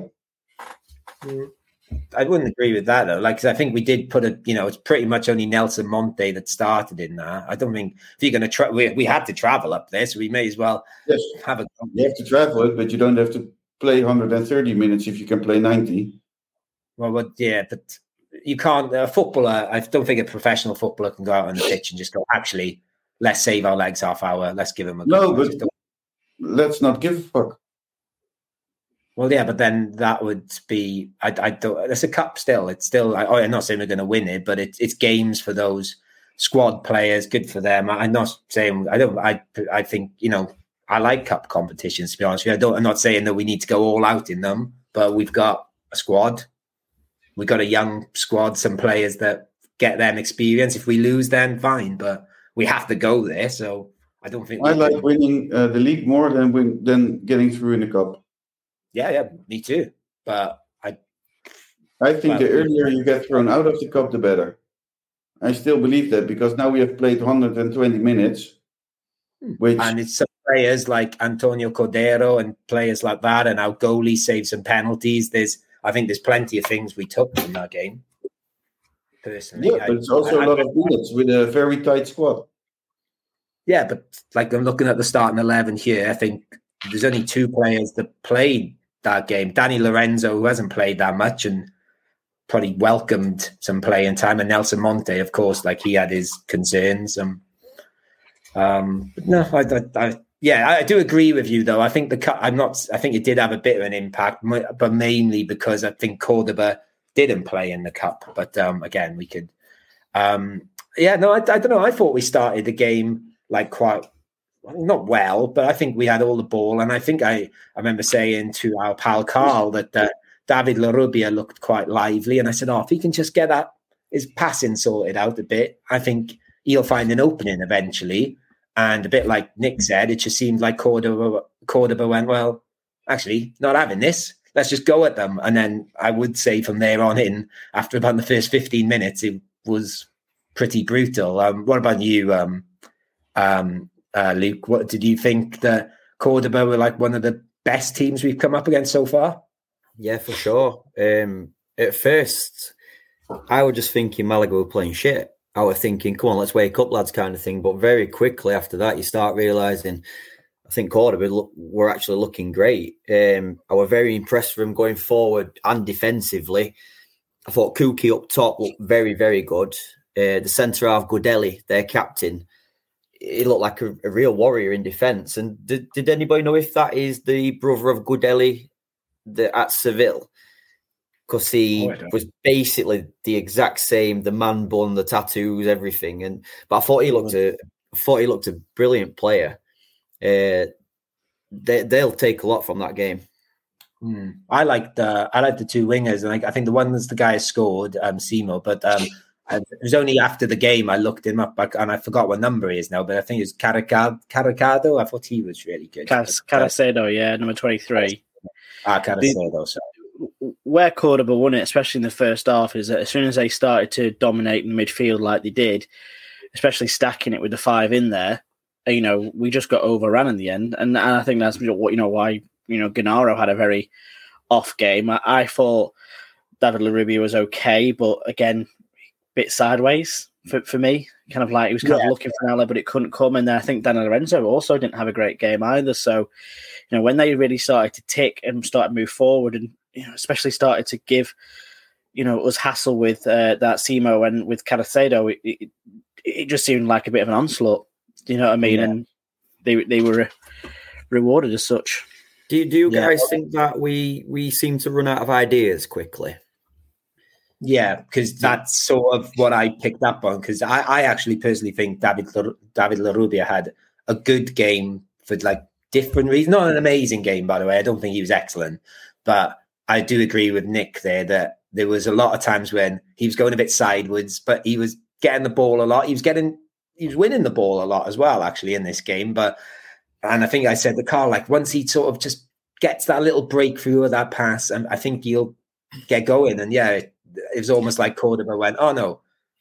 I wouldn't agree with that, though. Like, 'cause I think we did put a, you know, it's pretty much only Nelson Monte that started in that. I don't think if you're going to try, we, we had to travel up there, so we may as well yes. have a. You have to travel it, but you don't have to play one hundred thirty minutes if you can play ninety. Well, but yeah, but you can't. A footballer, I don't think a professional footballer can go out on the pitch and just go, actually, let's save our legs half hour. Let's give them a no, but. Let's not give a fuck. Well, yeah, but then that would be. I, I don't. It's a cup still. It's still. I, oh, I'm not saying we're going to win it, but it's it's games for those squad players. Good for them. I, I'm not saying. I don't. I I think you know. I like cup competitions. To be honest with you, I don't. I'm not saying that we need to go all out in them, but we've got a squad. We've got a young squad. Some players that get them experience. If we lose, then fine. But we have to go there. So. I don't think I like can. winning uh, the league more than win, than getting through in the cup. Yeah, yeah, me too. But I, I think well, the earlier you get thrown out of the cup, the better. I still believe that because now we have played one hundred twenty minutes, which and it's some players like Antonio Cordero and players like that, and our goalie saved some penalties. There's, I think, there's plenty of things we took from that game. Personally, yeah, but I, it's also I, a lot I, of minutes with a very tight squad. Yeah, but like I'm looking at the starting eleven here, I think there's only two players that played that game. Danny Lorenzo, who hasn't played that much and probably welcomed some playing time, and Nelson Monte, of course, like he had his concerns. Um, um, but no, I, I, I, yeah, I do agree with you though. I think the cut. I'm not. I think it did have a bit of an impact, but mainly because I think Cordoba didn't play in the cup. But um, again, we could. Um, yeah, no, I, I don't know. I thought we started the game. Like quite not well, but I think we had all the ball, and I think I, I remember saying to our pal Carl that uh, David Larrubia looked quite lively, and I said, "Oh, if he can just get that his passing sorted out a bit, I think he'll find an opening eventually." And a bit like Nick said, it just seemed like Cordoba, Cordoba went, "Well, actually, not having this. Let's just go at them." And then I would say from there on in, after about the first fifteen minutes, it was pretty brutal. Um, what about you? Um, Um, uh, Luke, what did you think that Cordoba were like one of the best teams we've come up against so far? Yeah, for sure. Um, at first, I was just thinking Malaga were playing shit. I was thinking, come on, let's wake up, lads, kind of thing. But very quickly after that, you start realising, I think Cordoba look, were actually looking great. Um, I was very impressed with them going forward and defensively. I thought Kuki up top looked very, very good. Uh, the centre half, Godelli, their captain, he looked like a, a real warrior in defence. And did, did anybody know if that is the brother of Godelli the, at Seville? because he oh, was basically the exact same, the man bun, the tattoos, everything. And but I thought he looked a, I thought he looked a brilliant player. Uh, they they'll take a lot from that game. Hmm. I like the I like the two wingers, and I, I think the one that's the guy who scored, um, Simo. But um, it was only after the game I looked him up, and I forgot what number he is now. But I think it's Caracado. Caracado. I thought he was really good. Caracedo, yeah, number twenty-three. Ah, Caracedo. So. Where Cordoba won it, especially in the first half, is that as soon as they started to dominate in the midfield like they did, especially stacking it with the five in there, you know, we just got overrun in the end. And, and I think that's what you know why you know Gennaro had a very off game. I, I thought David Larrubia was okay, but again, a bit sideways for, for me. Kind of like he was kind yeah. of looking for an outlet, but it couldn't come. And then I think Dan Lorenzo also didn't have a great game either. So, you know, when they really started to tick and started to move forward, and you know, especially started to give, you know, us hassle with uh, that Simo and with Caracedo, it, it, it just seemed like a bit of an onslaught. Do you know what I mean? Yeah. And they they were re- rewarded as such. Do you, do you guys yeah. think that we we seem to run out of ideas quickly? Yeah, because that's sort of what I picked up on. Because I, I actually personally think David David Larrubia had a good game for like different reasons. Not an amazing game, by the way. I don't think he was excellent, but I do agree with Nick there that there was a lot of times when he was going a bit sideways, but he was getting the ball a lot. He was getting, he was winning the ball a lot as well, actually, in this game. But and I think I said to Carl, like once he sort of just gets that little breakthrough of that pass, and I think he'll get going. And yeah, it, it was almost like Cordoba went, "Oh no."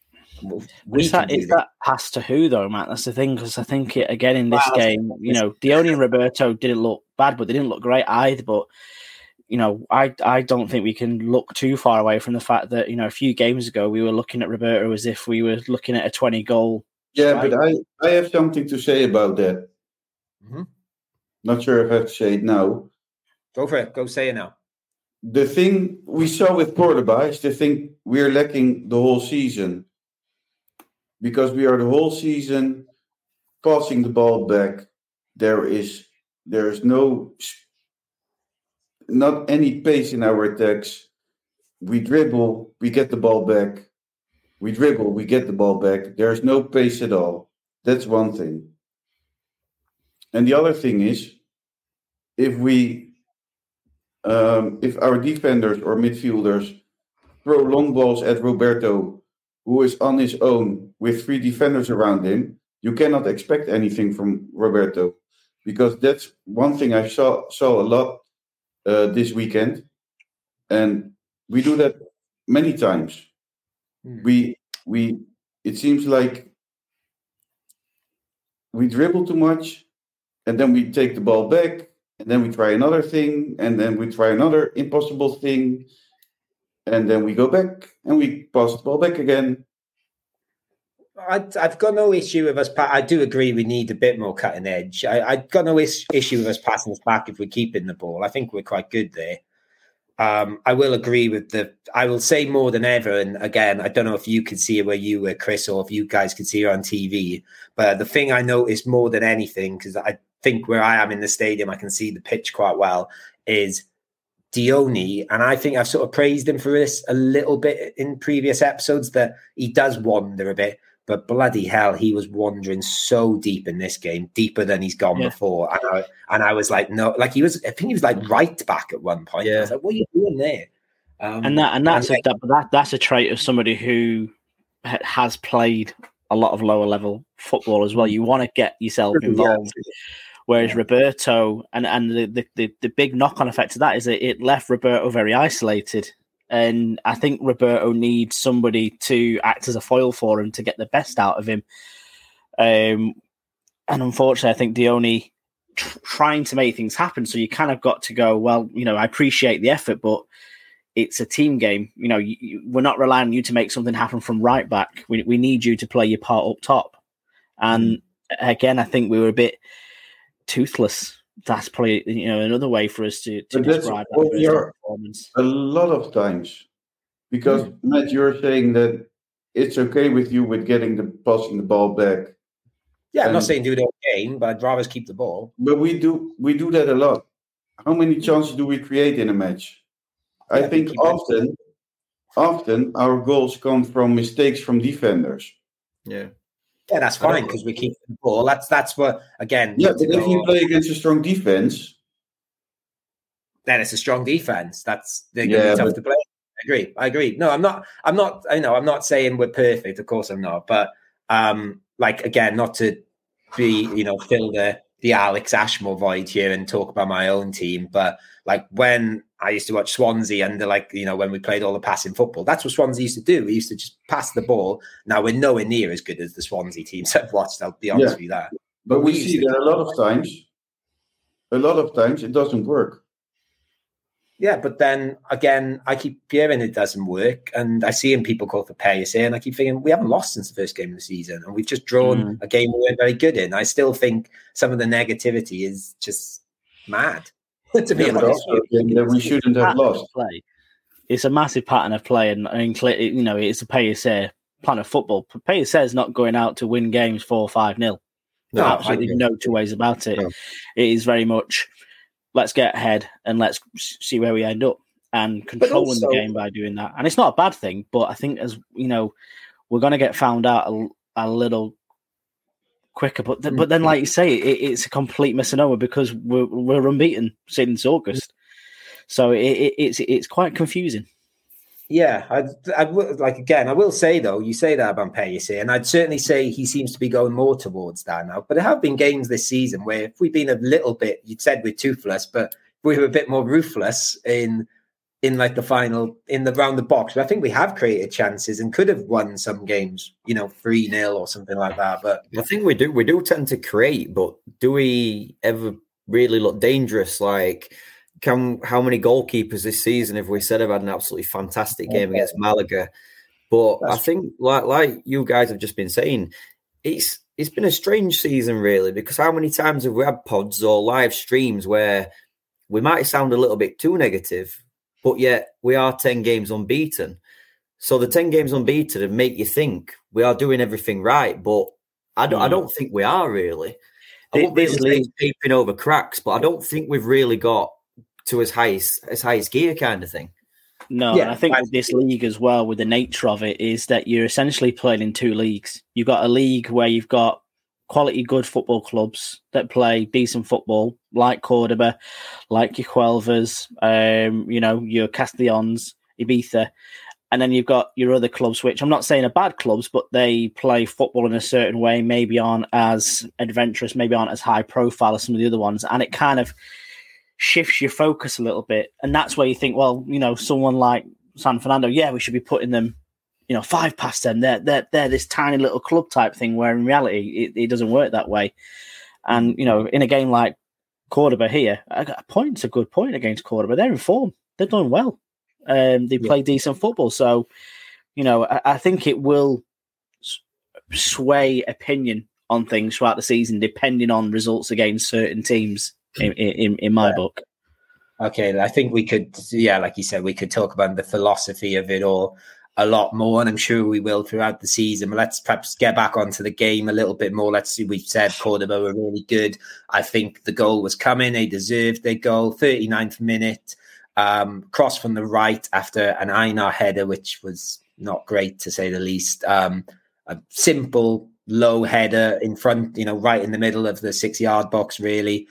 Is that, is that pass to who though, Matt? That's the thing, because I think it, again in this wow. game, you know, Dione and Roberto didn't look bad, but they didn't look great either. But you know, I I don't think we can look too far away from the fact that you know a few games ago we were looking at Roberto as if we were looking at a twenty goal. Yeah, strike. But I I have something to say about that. Mm-hmm. Not sure if I have to say it now. Go for it. Go say it now. The thing we saw with Cordoba is the thing we're lacking the whole season. Because we are the whole season passing the ball back. There is there is no not any pace in our attacks. We dribble, we get the ball back. We dribble, we get the ball back. There is no pace at all. That's one thing. And the other thing is, if we, um, if our defenders or midfielders throw long balls at Roberto, who is on his own with three defenders around him, you cannot expect anything from Roberto, because that's one thing I saw saw a lot uh, this weekend, and we do that many times. Mm. We we it seems like we dribble too much. And then we take the ball back, and then we try another thing, and then we try another impossible thing, and then we go back, and we pass the ball back again. I, I've got no issue with us. Pa- I do agree we need a bit more cutting edge. I, I've got no is- issue with us passing us back if we're keeping the ball. I think we're quite good there. Um, I will agree with the. I will say more than ever, and again, I don't know if you could see it where you were, Chris, or if you guys could see it on T V. But the thing I noticed more than anything, because I think where I am in the stadium, I can see the pitch quite well, is Dione, and I think I've sort of praised him for this a little bit in previous episodes, that he does wander a bit. But bloody hell, he was wandering so deep in this game, deeper than he's gone yeah. before. And I, and I was like, no, like he was, I think he was like right back at one point. Yeah. I was like, what are you doing there? Um, and that, and that's and a, that, that, that's a trait of somebody who ha- has played a lot of lower level football as well. You want to get yourself involved. Yeah. Whereas yeah. Roberto, and, and the, the, the, the big knock-on effect of that is that it left Roberto very isolated. And I think Roberto needs somebody to act as a foil for him to get the best out of him. Um, and unfortunately, I think Dione tr- trying to make things happen. So you kind of got to go, well, you know, I appreciate the effort, but it's a team game. You know, you, you, we're not relying on you to make something happen from right back. We, we need you to play your part up top. And again, I think we were a bit toothless. That's probably, you know, another way for us to, to describe that performance. A lot of times, because mm. Matt, you're saying that it's okay with you with getting the passing the ball back. Yeah, and I'm not saying do the whole game, but I'd rather keep the ball. But we do we do that a lot. How many chances do we create in a match? I Yeah, think keep often, often our goals come from mistakes from defenders. Yeah. Yeah, that's I don't- fine because we keep the ball. That's that's what again. Yeah, to but if go you on, play against a strong defense, then it's a strong defense. That's they're Yeah, going to be tough but- to play. I agree. I agree. No, I'm not. I'm not. I know. I'm not saying we're perfect. Of course, I'm not. But um, like again, not to be you know fill the the Alex Ashmore void here and talk about my own team. But like when I used to watch Swansea under like you know when we played all the passing football, that's what Swansea used to do. We used to just pass the ball. Now we're nowhere near as good as the Swansea teams I've watched. I'll be honest Yeah. with you that. but we We used see to- that a lot of times, a lot of times it doesn't work. Yeah, but then again, I keep hearing it doesn't work, and I see in people call for P S A, and I keep thinking we haven't lost since the first game of the season, and we've just drawn Mm. a game we weren't very good in. I still think some of the negativity is just mad. to be Yeah, but honest, also then that we shouldn't have Pattern of lost. play. It's a massive pattern of play, and, and cl- you know it's a P S A plan of football. P S A is not going out to win games four or five nil. No, absolutely I- no two ways about it. No. It is very much let's get ahead and let's see where we end up, and controlling also- the game by doing that. And it's not a bad thing, but I think as you know, we're going to get found out a, a little quicker. But th- but then, like you say, it, it's a complete misnomer because we're we're unbeaten since August, so it, it, it's it's quite confusing. Yeah, I, I will, like again, I will say though, you say that about Payet, and I'd certainly say he seems to be going more towards that now. But there have been games this season where if we've been a little bit, you'd said we're toothless, but we were a bit more ruthless in in like the final in the round the box. But I think we have created chances and could have won some games, you know, three nil or something like that. But I think we do. We do tend to create, but do we ever really look dangerous? Like, can how many goalkeepers this season have we said have had an absolutely fantastic game against Malaga? But That's I think, like like you guys have just been saying, it's it's been a strange season, really, because how many times have we had pods or live streams where we might sound a little bit too negative, but yet we are ten games unbeaten. So the ten games unbeaten and make you think we are doing everything right, but I don't. Mm. I don't think we are really. I This- won't be able this to say league- it's peeping over cracks, but I don't think we've really got to as high as, as high as gear kind of thing. No, Yeah, and I think I- with this league as well, with the nature of it, is that you're essentially playing in two leagues. You've got a league where you've got quality, good football clubs that play decent football, like Cordoba, like your Huelvas, um, you know, your Castellons, Ibiza. And then you've got your other clubs, which I'm not saying are bad clubs, but they play football in a certain way, maybe aren't as adventurous, maybe aren't as high profile as some of the other ones. And it kind of shifts your focus a little bit. And that's where you think, well, you know, someone like San Fernando, yeah, we should be putting them, you know, five past them. They're, they're, they're this tiny little club type thing where in reality, it, it doesn't work that way. And, you know, in a game like Cordoba here, a point's a good point against Cordoba. They're in form. They're doing well. Um, they play yeah. decent football. So, you know, I, I think it will s- sway opinion on things throughout the season, depending on results against certain teams in, in, in my yeah. book. Okay, I think we could, yeah, like you said, we could talk about the philosophy of it all a lot more, and I'm sure we will throughout the season. But let's perhaps get back onto the game a little bit more. Let's see, we've said Cordoba were really good. I think the goal was coming. They deserved their goal. thirty-ninth minute, um, cross from the right after an Einar header, which was not great to say the least. Um, a simple, low header in front, you know, right in the middle of the six-yard box, really.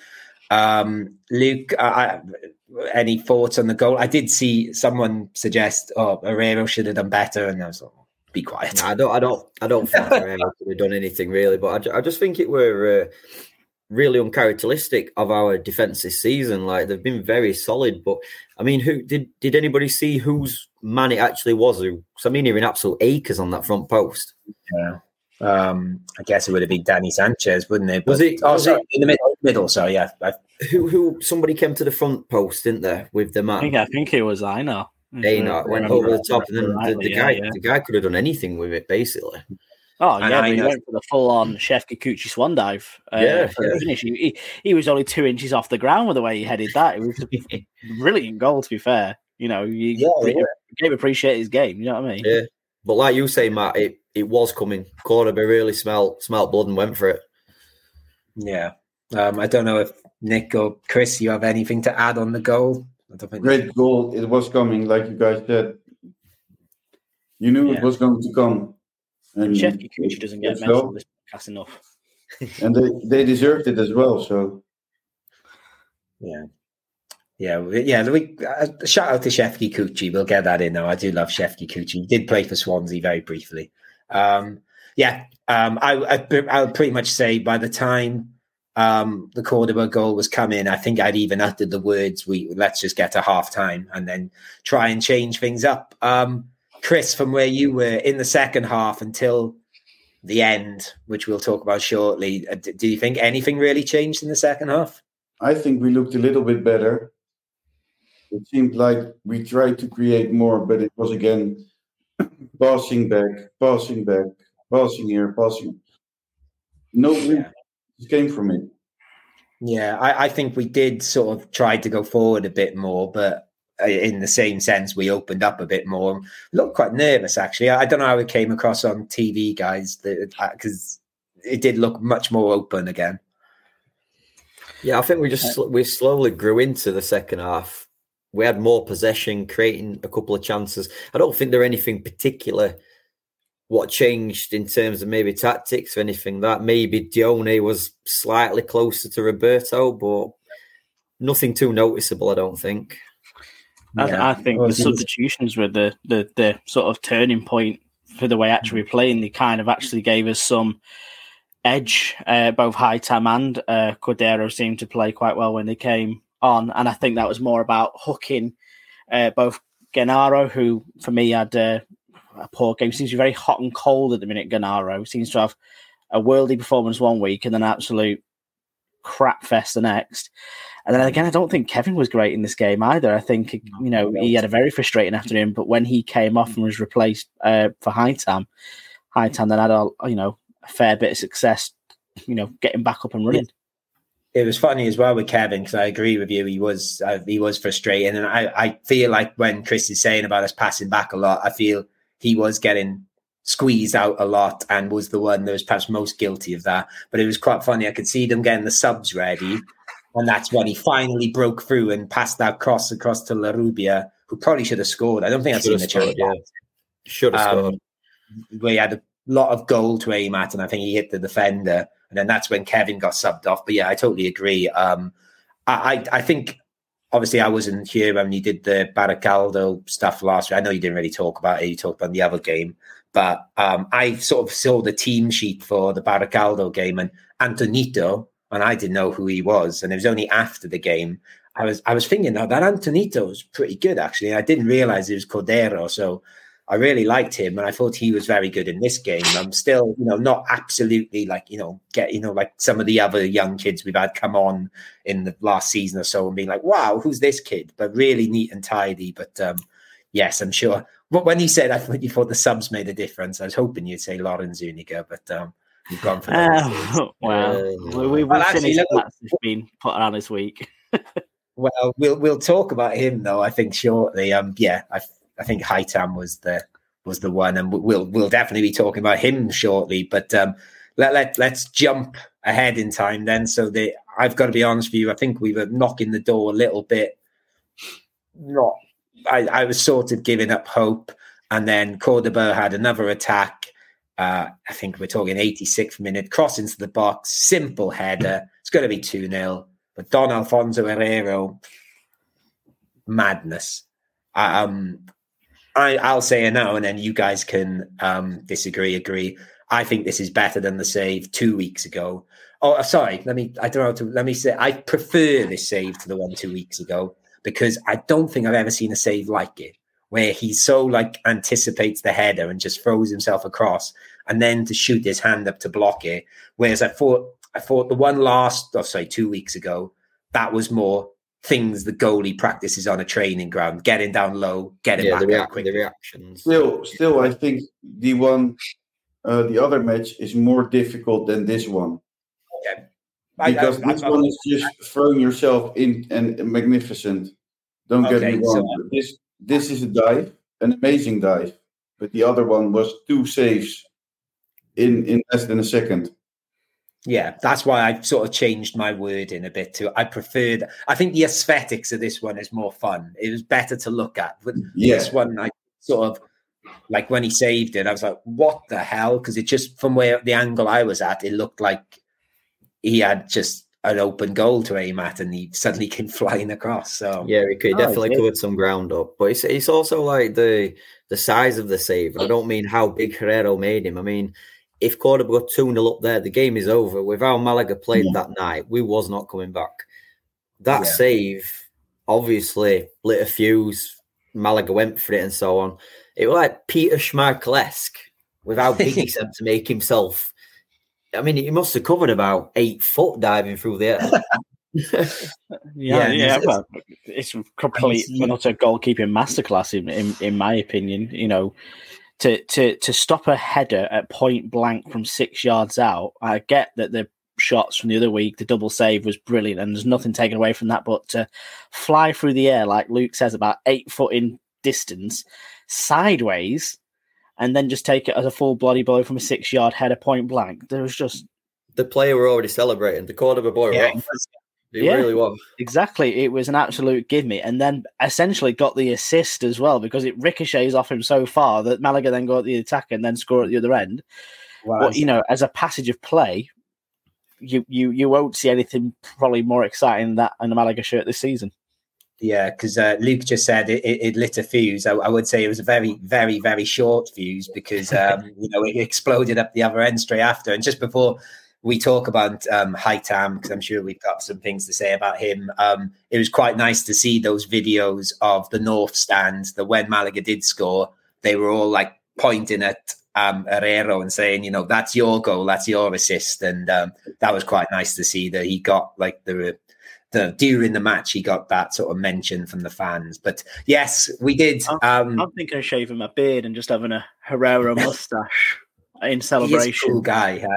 Um, Luke, I, any thoughts on the goal? I did see someone suggest, "Oh, Herrera should have done better," and I was like, "Be quiet." No, I don't, I don't, I don't think Herrera could have done anything really, but I, I just think it were uh, really uncharacteristic of our defence this season. Like they've been very solid, but I mean, who did did anybody see whose man it actually was? Who? I mean, you're in absolute acres on that front post. Yeah. Um, I guess it would have been Danny Sanchez, wouldn't it? But, was it? Oh, was sorry, it in the middle? Middle. So yeah. I, who? Who? Somebody came to the front post, didn't there, with the man? I think, I think it was Einar. Einar went over the top, and then the, the yeah, guy, yeah. the guy could have done anything with it, basically. Oh yeah, but he know. went for the full-on Chef Kikuchi swan dive. Uh, Yeah, for yeah. the finish. He, he was only two inches off the ground with the way he headed that. It was a brilliant goal, to be fair. You know, you Yeah, re- yeah. Gabe appreciate his game. You know what I mean? Yeah, but like you say, Matt, it, it was coming. Cordoba really smelled smelled blood and went for it. yeah. Um, I don't know if Nick or Chris, you have anything to add on the goal. I don't think Great goal. It was coming, like you guys said. You knew Yeah. it was going to come. And Shefki Kuchi doesn't get mentioned on this podcast enough. And they, they deserved it as well. So, yeah. Yeah, yeah. We, uh, shout out to Shefki Kuchi. We'll get that in now. I do love Shefki Kuchi. He did play for Swansea very briefly. Um, yeah, um, I, I, I would pretty much say by the time um, the Cordoba goal was coming, I think I'd even uttered the words, "We let's just get to half time and then try and change things up." Um, Chris, from where you were in the second half until the end, which we'll talk about shortly, uh, do you think anything really changed in the second half? I think we looked a little bit better. It seemed like we tried to create more, but it was again passing back, passing back, passing here, passing. No yeah. came from it. Yeah, I, I think we did sort of try to go forward a bit more, but in the same sense, we opened up a bit more. Looked quite nervous, actually. I, I don't know how it came across on T V, guys, because it did look much more open again. Yeah, I think we just we slowly grew into the second half. We had more possession, creating a couple of chances. I don't think there anything particular what changed in terms of maybe tactics or anything. That maybe Dione was slightly closer to Roberto, but nothing too noticeable, I don't think. Yeah. I, I think well, the substitutions were the, the the sort of turning point for the way actually we're playing. They kind of actually gave us some edge. Uh, both Hightam and uh, Cordero seemed to play quite well when they came on, and I think that was more about hooking uh, both Gennaro, who for me had uh, a poor game, seems to be very hot and cold at the minute. Gennaro seems to have a worldly performance one week and then an absolute crap fest the next. And then again, I don't think Kevin was great in this game either. I think, you know, he had a very frustrating afternoon, but when he came off and was replaced uh, for Hightam, Hightam then had a, you know, a fair bit of success, you know, getting back up and running. It was funny as well with Kevin, because I agree with you. He was uh, he was frustrating. And I, I feel like when Chris is saying about us passing back a lot, I feel he was getting squeezed out a lot and was the one that was perhaps most guilty of that. But it was quite funny. I could see them getting the subs ready. And that's when he finally broke through and passed that cross across to La Rubia, who probably should have scored. I don't think I've seen the chance. Yeah. Should have um, scored. Where he had a lot of goal to aim at, and I think he hit the defender. And then that's when Kevin got subbed off. But yeah, I totally agree. Um, I, I, I think, obviously, I wasn't here when you did the Baracaldo stuff last week. I know you didn't really talk about it. You talked about the other game. But um, I sort of saw the team sheet for the Baracaldo game, and Antonito, and I didn't know who he was. And it was only after the game I was I was thinking, now that Antonito was pretty good, actually. I didn't realize it was Cordero, so I really liked him, and I thought he was very good in this game. I'm still, you know, not absolutely like, you know, get, you know, like some of the other young kids we've had come on in the last season or so and being like, wow, who's this kid? But really neat and tidy. But um, yes, I'm sure. But when you said I thought you thought the subs made a difference, I was hoping you'd say Lauren Zuniga, but um, you've gone for that. Uh, well, uh, we, we've well, actually, that's been put on this week. Well, we'll we'll talk about him though, I think shortly. Um, yeah, I. I think Hightam was the was the one, and we'll we'll definitely be talking about him shortly. But um, let let let's jump ahead in time then. So the I've got to be honest with you. I think we were knocking the door a little bit. Not, I, I was sort of giving up hope, and then Cordoba had another attack. Uh, I think we're talking eighty-sixth minute, cross into the box, simple header. It's going to be two nil. But Don Alfonso Herrero, madness. Um. I, I'll say a no, and then you guys can um, disagree, agree. I think this is better than the save two weeks ago. Oh, sorry. Let me, I don't know how to, let me say, I prefer this save to the one two weeks ago because I don't think I've ever seen a save like it, where he so like anticipates the header and just throws himself across and then to shoot his hand up to block it. Whereas I thought, I thought the one last, oh, sorry, two weeks ago, that was more things the goalie practices on a training ground, getting down low, getting yeah, back the out quickly. The reactions. Still, still, I think the one, uh, the other match is more difficult than this one. Okay. Because I, I, this I, one I, is just throwing yourself in and magnificent. Don't get okay, me wrong. So, this this is a dive, an amazing dive. But the other one was two saves in, in less than a second. Yeah, that's why I've sort of changed my wording a bit to I preferred. I think the aesthetics of this one is more fun. It was better to look at. But Yeah. this one, I sort of like when he saved it, I was like, what the hell? Because it just from where the angle I was at, it looked like he had just an open goal to aim at and he suddenly came flying across. So yeah, he, could, Oh, definitely he did. covered some ground up. But it's it's also like the the size of the save. I don't mean how big Herrero made him. I mean, if Cordoba got two nil up there, the game is over. With how Malaga played Yeah. that night, we was not coming back. That Yeah. save obviously lit a fuse. Malaga went for it and so on. It was like Peter Schmeichel-esque with how big he said to make himself. I mean, he must have covered about eight foot diving through the air. Yeah, Yeah, yeah. it's- Well, it's complete and utter goalkeeping masterclass in, in in my opinion. You know, to to to stop a header at point blank from six yards out. I get that the shots from the other week, the double save was brilliant, and there's nothing taken away from that. But to fly through the air, like Luke says, about eight foot in distance, sideways, and then just take it as a full bloody blow from a six yard header point blank. There was just The player were already celebrating. The Cordoba boy were Yeah, off. It Yeah. really was. exactly. It was an absolute give me, and then essentially got the assist as well because it ricochets off him so far that Malaga then go at the attack and then score at the other end. well, But you know, as a passage of play, you you you won't see anything probably more exciting than that in the Malaga shirt this season. yeah, because uh, Luke just said it, it, it lit a fuse. I, I would say it was a very, very, very short fuse because um, you know it exploded up the other end straight after. And just before we talk about um, Haitam, because I'm sure we've got some things to say about him. Um, it was quite nice to see those videos of the North Stand, that when Malaga did score, they were all like pointing at um, Herrero and saying, you know, that's your goal, that's your assist. And um, that was quite nice to see that he got like the, the during the match, he got that sort of mention from the fans. But yes, we did. Um, I'm thinking of shaving my beard and just having a Herrera mustache in He is a celebration. cool guy. huh?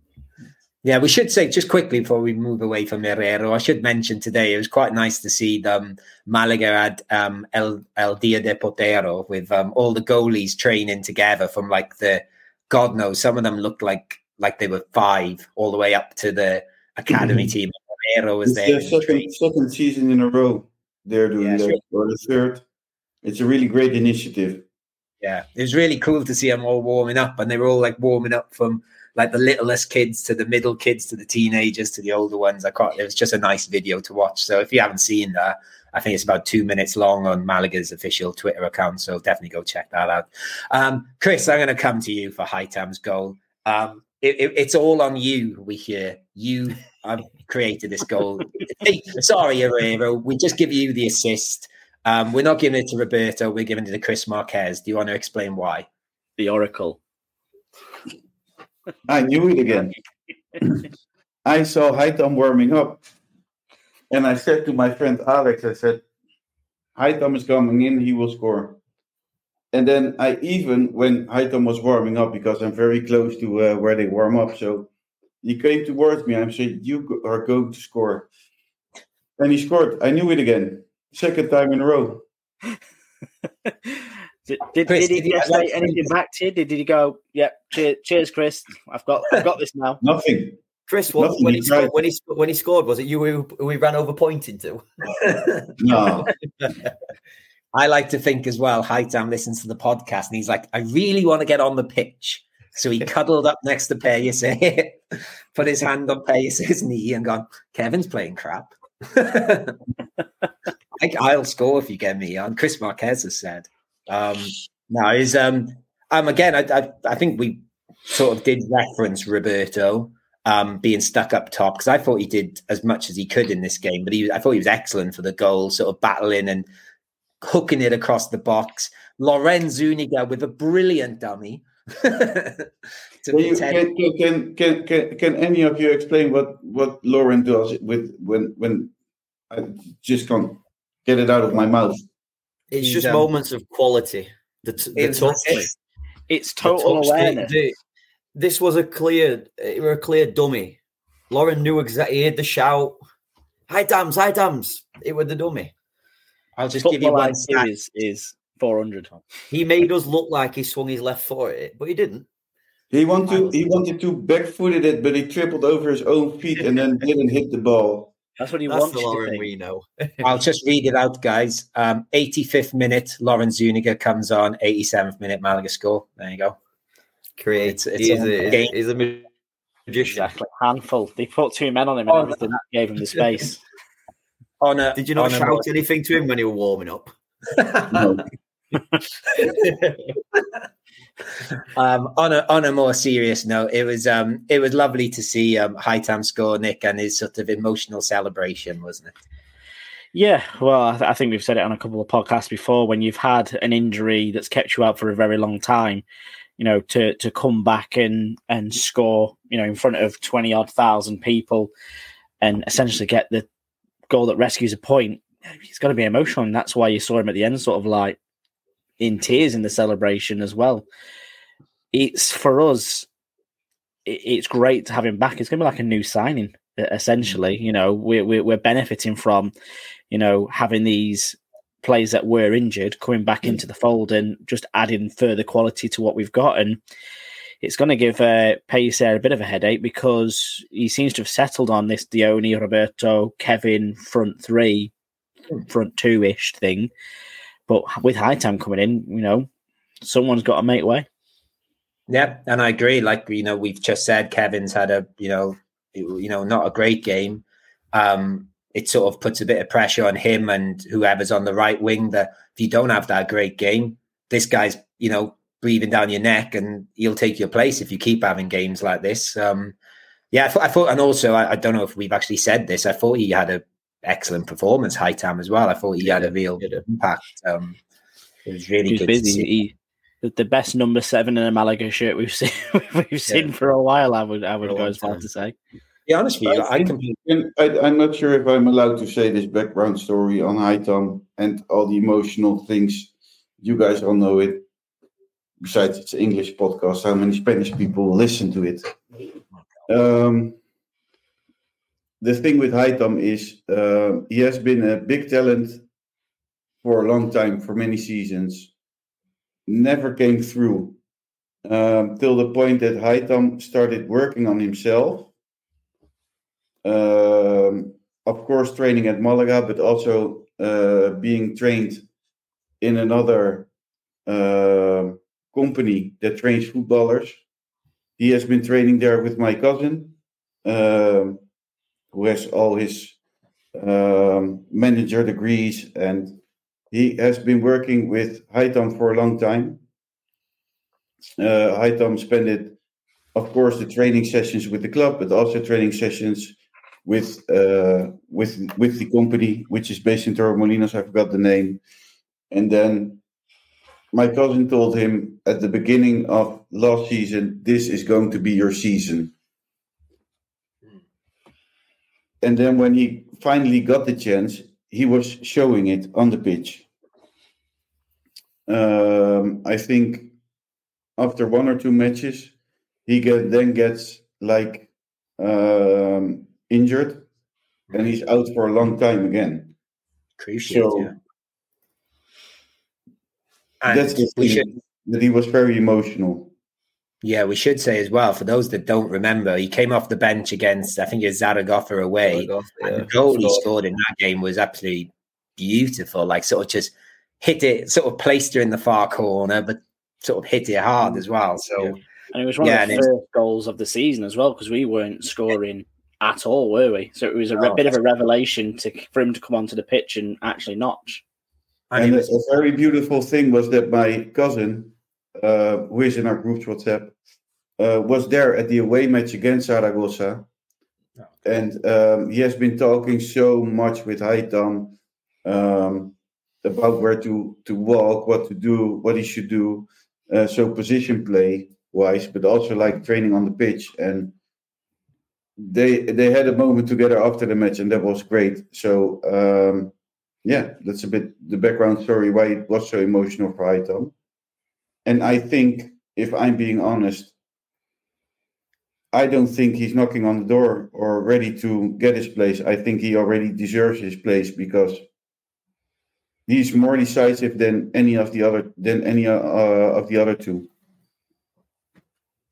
Yeah, we should say just quickly before we move away from Herrero, I should mention today it was quite nice to see um, Malaga had um, El, El Dia de Potero with um, all the goalies training together from like the, God knows, some of them looked like like they were five all the way up to the academy Mhm. team. Herrero was It's there. their in second, training. second season in a row they're doing Yeah, that, sure. or the third. It's a really great initiative. Yeah, it was really cool to see them all warming up, and they were all like warming up from like the littlest kids to the middle kids to the teenagers to the older ones. I can't, it was just a nice video to watch. So if you haven't seen that, I think it's about two minutes long on Malaga's official Twitter account. So definitely go check that out. Um, Chris, I'm going to come to you for Haitam's goal. Um, it, it, it's all on you. We hear you have created this goal. Hey, sorry, Herrero. We just give you the assist. Um, we're not giving it to Roberto. We're giving it to Chris Marquez. Do you want to explain why? The Oracle. I knew it again. I saw Haitam warming up, and I said to my friend Alex, I said, Haitam is coming in, he will score. And then I even, when Haitam was warming up, because I'm very close to uh, where they warm up, so he came towards me, I'm saying, you go- are going to score. And he scored. I knew it again. Second time in a row. Did, did, Chris, did he did you- just I'd say like to- anything back to you? Did, did he go, yeah, cheers, cheers, Chris. I've got I've got this now. Nothing. Chris, what, Nothing, when, he he's scored, right. when, he, sc- when he scored, was it you who, who he ran over pointing to? No. I like to think as well, Haitam listens to the podcast and he's like, I really want to get on the pitch. So he cuddled up next to Pellicer, put his hand on Pellicer's knee and gone, Kevin's playing crap. I, I'll score if you get me on. Chris Marquez has said. Um, no, is um, um again, I, I I think we sort of did reference Roberto um being stuck up top because I thought he did as much as he could in this game, but he I thought he was excellent for the goal, sort of battling and hooking it across the box. Lorenz Zuniga with a brilliant dummy. to Can, you, pretend- can, can, can, can, can any of you explain what, what Lauren does with when when I just can't get it out of my mouth? It's He's, just um, moments of quality. The, t- the it was touch, it's- It's the total touch, the- awareness. the- this was a clear, it were a clear dummy. Lauren knew exactly. He heard the shout. Hi dams, hi dams. It was the dummy. I'll just give you Football one I Q stat. is, is four hundred. He made us look like he swung his left foot at it, but he didn't. He wanted to he wanted to back-footed it, but he tripled over his own feet and then didn't hit the ball. That's what he That's wants. the you to Lauren think. we know. I'll just read it out, guys. Um, eighty-fifth minute, Lauren Zuniga comes on. eighty-seventh minute, Malaga score. There you go. Create. It's, it's he's, a a, game. he's a magician. Exactly. Handful. They put two men on him and Oh, everything. That gave him the space. On a, Did you not on a shout more- anything to him when he was warming up? No. um, on a on a more serious note, it was um it was lovely to see um Hightam score, Nick, and his sort of emotional celebration, wasn't it? Yeah, well, I, th- I think we've said it on a couple of podcasts before. When you've had an injury that's kept you out for a very long time, you know, to to come back and and score, you know, in front of twenty odd thousand people, and essentially get the goal that rescues a point, it's got to be emotional, and that's why you saw him at the end, sort of like in tears in the celebration as well. It's for us, it, it's great to have him back. It's going to be like a new signing, essentially. You know, we're we're, we're benefiting from, you know, having these players that were injured coming back into the fold and just adding further quality to what we've got. And it's going to give uh, Pellicer a bit of a headache because he seems to have settled on this Dione, Roberto, Kevin front three, front two-ish thing. But with Hightam coming in, you know, someone's got to make way. Yeah, and I agree. Like, you know, we've just said Kevin's had a, you know, you know, not a great game. Um, it sort of puts a bit of pressure on him and whoever's on the right wing that if you don't have that great game, this guy's, you know, breathing down your neck and he'll take your place if you keep having games like this. Um, yeah, I thought, I thought and also, I, I don't know if we've actually said this, I thought he had a excellent performance, Hightam as well. I thought he Yeah, had a real yeah. impact. Um, it was really He's good busy. to see. He, the- the best number seven in a Malaga shirt we've seen we've seen Yeah. for a while. I would I would For a go long as far time. to say. To be honest with you, I think- completely. And I, I'm not sure if I'm allowed to say this background story on Hightam and all the emotional things. You guys all know it. Besides, it's an English podcast. How many Spanish people listen to it? Um, the thing with Hightam is uh, he has been a big talent for a long time, for many seasons. Never came through um, till the point that Hightam started working on himself. Um, of course, training at Malaga, but also uh, being trained in another uh, company that trains footballers. He has been training there with my cousin, um, who has all his um, manager degrees, and he has been working with Hightam for a long time. Uh, Hightam spent it, of course, the training sessions with the club, but also training sessions with uh, with with the company, which is based in Torremolinos. I forgot the name. And then my cousin told him at the beginning of last season, this is going to be your season. And then when he finally got the chance, he was showing it on the pitch. Um, I think after one or two matches, he get, then gets like um, injured, and he's out for a long time again. Appreciate So yeah. And that's the we thing, should, that he was very emotional. yeah, we should say as well, for those that don't remember, he came off the bench against, I think it was Zaragoza away. Zaragoza, And yeah. the goal he Scored. scored in that game was absolutely beautiful. Like, sort of just hit it, sort of placed her in the far corner, but sort of hit it hard as well. So, Yeah. And it was one Yeah, of the and it's- first goals of the season as well, because we weren't scoring at all, were we? So it was a No. re- bit of a revelation to for him to come onto the pitch and actually notch. and, And it a, was, a very beautiful thing was that my cousin, uh, who is in our group's WhatsApp, uh, was there at the away match against Zaragoza. And um, he has been talking so much with Hightam um, about where to, to walk, what to do, what he should do. Uh, so position play wise, but also like training on the pitch. And they they had a moment together after the match, and that was great. So um, yeah, that's a bit the background story why it was so emotional for Hightam. And I think, if I'm being honest, I don't think he's knocking on the door or ready to get his place. I think he already deserves his place because he's more decisive than any of the other than any uh, of the other two.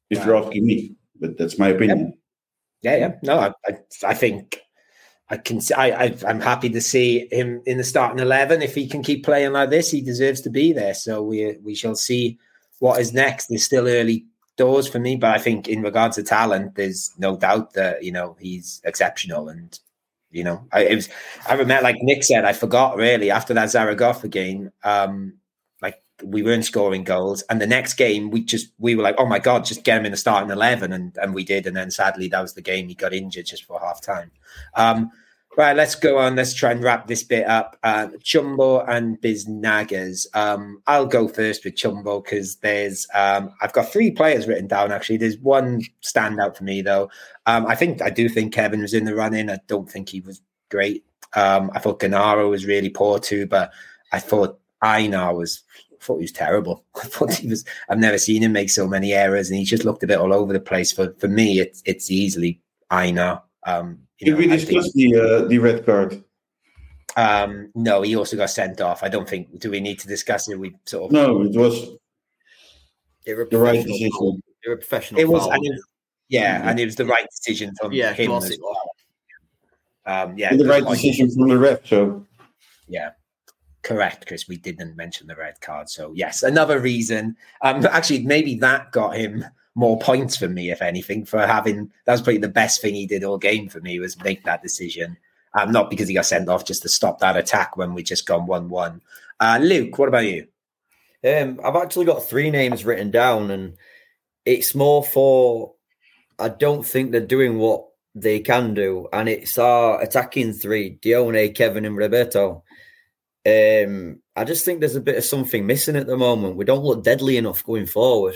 if you're asking me. But that's my opinion. Yeah, yeah. No, I, I, I think I can. I, I, I'm happy to see him in the starting eleven. If he can keep playing like this, he deserves to be there. So we we shall see what is next. There's still early doors for me, but I think in regards to talent, there's no doubt that you know he's exceptional. And you know, I it was. I remember, like Nick said, I forgot really after that Zaragoza game. Um, like we weren't scoring goals, and the next game we just we were like, oh my god, just get him in the starting eleven, and and we did. And then sadly, that was the game he got injured just for half time. Um, right, let's go on. Let's try and wrap this bit up. Uh, Chumbo and Biznagas. Um, I'll go first with Chumbo because there's um, I've got three players written down. Actually, there's one standout for me though. Um, I think I do think Kevin was in the running. I don't think he was great. Um, I thought Gennaro was really poor too, but I thought Einar was. I thought he was terrible. I thought he was. I've never seen him make so many errors, and he just looked a bit all over the place. For for me, it's it's easily Einar. Um, Did we discuss the uh, the red card? Um, no, he also got sent off. I don't think. Do we need to discuss it? We sort of. No, it was It were the right decision. foul. It were professional. It was. foul. And it, yeah, and it was the right decision from Yeah, him class as it was. well. Um, yeah, the good right point. decision from the ref. So Yeah. Correct, Chris. We didn't mention the red card. So, yes, another reason. Um, actually, maybe that got him more points for me, if anything, for having that was probably the best thing he did all game for me was make that decision. Um, not because he got sent off, just to stop that attack when we just gone one one. Uh, Luke, what about you? Um, I've actually got three names written down, and it's more for I don't think they're doing what they can do, and it's our attacking three: Dione, Kevin, and Roberto. Um, I just think there's a bit of something missing at the moment. We don't look deadly enough going forward.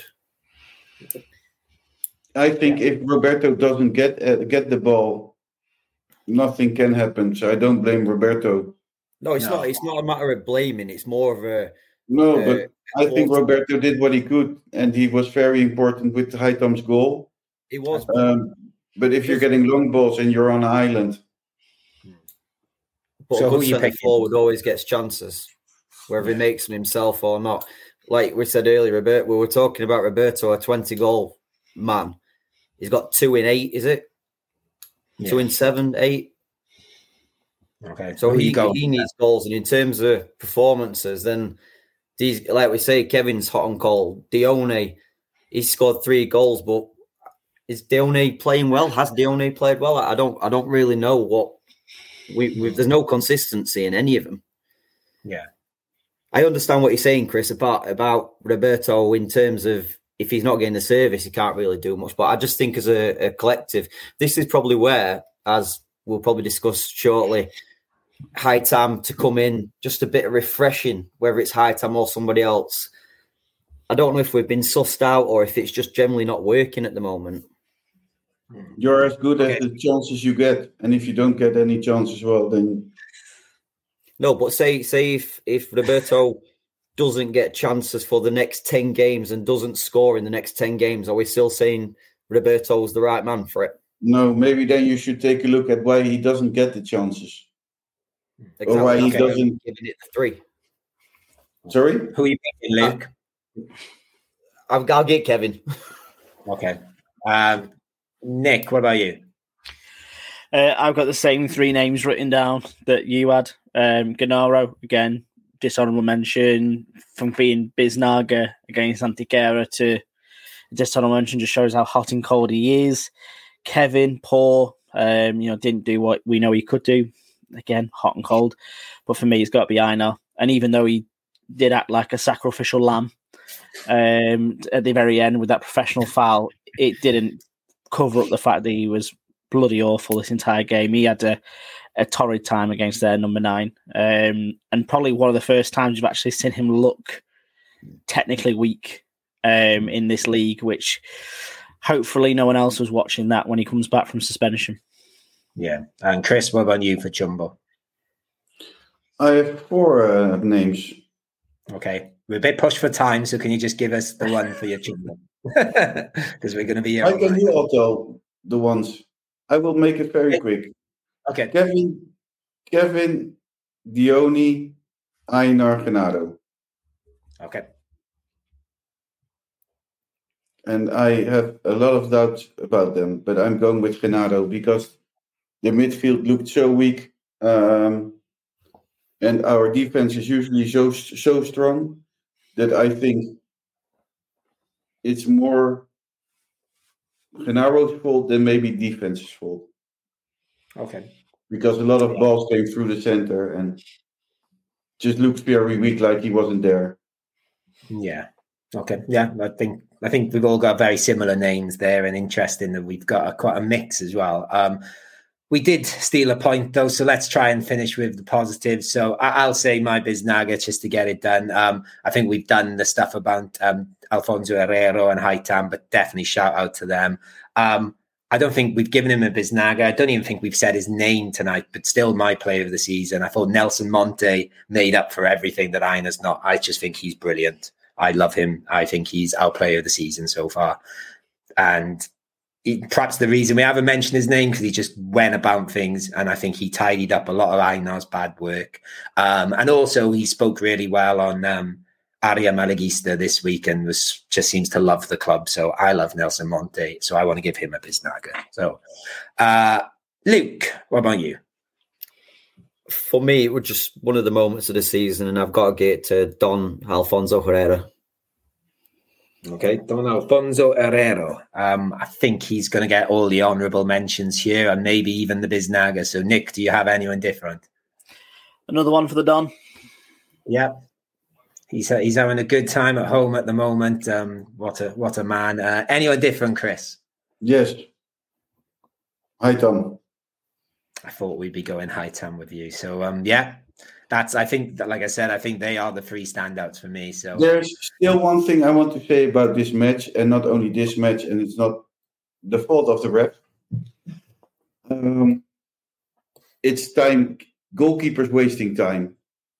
I think if Roberto doesn't get uh, get the ball, nothing can happen. So I don't blame Roberto. No, it's No. not. It's not a matter of blaming. It's more of a No, uh, but I think Roberto did what he could, and he was very important with Haitam's goal. It was. Um, but if you're getting long balls and you're on an island, But So a who good are you centre picking? forward always gets chances, whether he makes them himself or not. Like we said earlier, Robert, we were talking about Roberto, a twenty-goal man. He's got two in eight, is it? Yeah. Two in seven, eight. Okay. So Who he, you going he with? needs goals. And in terms of performances, then these, like we say, Kevin's hot on call. Dione, he's scored three goals, but is Dione playing well? Has Dione played well? I don't I don't really know what we, we there's no consistency in any of them. Yeah. I understand what you're saying, Chris, about about Roberto in terms of if he's not getting the service, he can't really do much. But I just think as a, a collective, this is probably where, as we'll probably discuss shortly, Haitam to come in, just a bit of refreshing, whether it's Haitam or somebody else. I don't know if we've been sussed out or if it's just generally not working at the moment. you're as good Okay. as the chances you get. And if you don't get any chances, well, then No, but say say if, if Roberto doesn't get chances for the next ten games and doesn't score in the next ten games, are we still saying Roberto's the right man for it? no, maybe then you should take a look at why he doesn't get the chances. Exactly. Or why he That's why I'm doesn't- giving it the three. Sorry? Who are you picking, Luke? I've, I'll get Kevin. Okay. Um, Nick, what about you? Uh, I've got the same three names written down that you had. Um, Gennaro, again, dishonourable mention. From being Biznaga against Antiquera to dishonourable mention just shows how hot and cold he is. Kevin, poor, um, you know, didn't do what we know he could do. Again, hot and cold. But for me, it's got to be Einar. And even though he did act like a sacrificial lamb um, at the very end with that professional foul, it didn't cover up the fact that he was bloody awful this entire game. He had a, a torrid time against their number nine. Um, and probably one of the first times you've actually seen him look technically weak um, in this league, which hopefully no one else was watching that when he comes back from suspension. Yeah. And Chris, what about you for Chumbo? I have four uh, names. Okay. We're a bit pushed for time, so can you just give us the one for your Chumbo? Because we're going to be here. I all can night. you all tell the ones. I will make it very quick. Okay. Kevin, Kevin, Dione, Einar, Gennaro. Okay. and I have a lot of doubts about them. But I'm going with Genaro because the midfield looked so weak, um, and our defense is usually so so strong that I think it's more Genaro's fault than maybe defense's fault. Okay. Because a lot of balls came through the center and just looks very weak, like he wasn't there. Yeah. Okay. Yeah, I think I think we've all got very similar names there, and interesting that we've got a, quite a mix as well. Um, we did steal a point though, so let's try and finish with the positives. So I, I'll say my Biznaga just to get it done. Um, I think we've done the stuff about um, Alfonso Herrero and Haitam, but definitely shout out to them. Um, I don't think we've given him a Biznaga. I don't even think we've said his name tonight, but still my player of the season. I thought Nelson Monte made up for everything that Aina's not. I just think he's brilliant. I love him. I think he's our player of the season so far. And he, perhaps the reason we haven't mentioned his name because he just went about things, and I think he tidied up a lot of Aina's bad work. Um, and also he spoke really well on um, Aria Malaguista this week and was just seems to love the club. So I love Nelson Monte. So I want to give him a Biznaga. So uh, Luke, what about you? For me, it was just one of the moments of the season, and I've got to get to Don Alfonso Herrera. Okay, Don Alfonso Herrero. Um, I think he's going to get all the honourable mentions here, and maybe even the Biznaga. So, Nick, do you have anyone different? Another one for the Don. Yeah, he's uh, he's having a good time at home at the moment. Um, what a what a man. Uh, anyone different, Chris? Yes. Hi, Tom. I thought we'd be going Haitam with you. So, um, yeah, that's, I think, that, like I said, I think they are the three standouts for me. So there's still one thing I want to say about this match, and not only this match, and it's not the fault of the ref. Um, it's time, goalkeepers wasting time.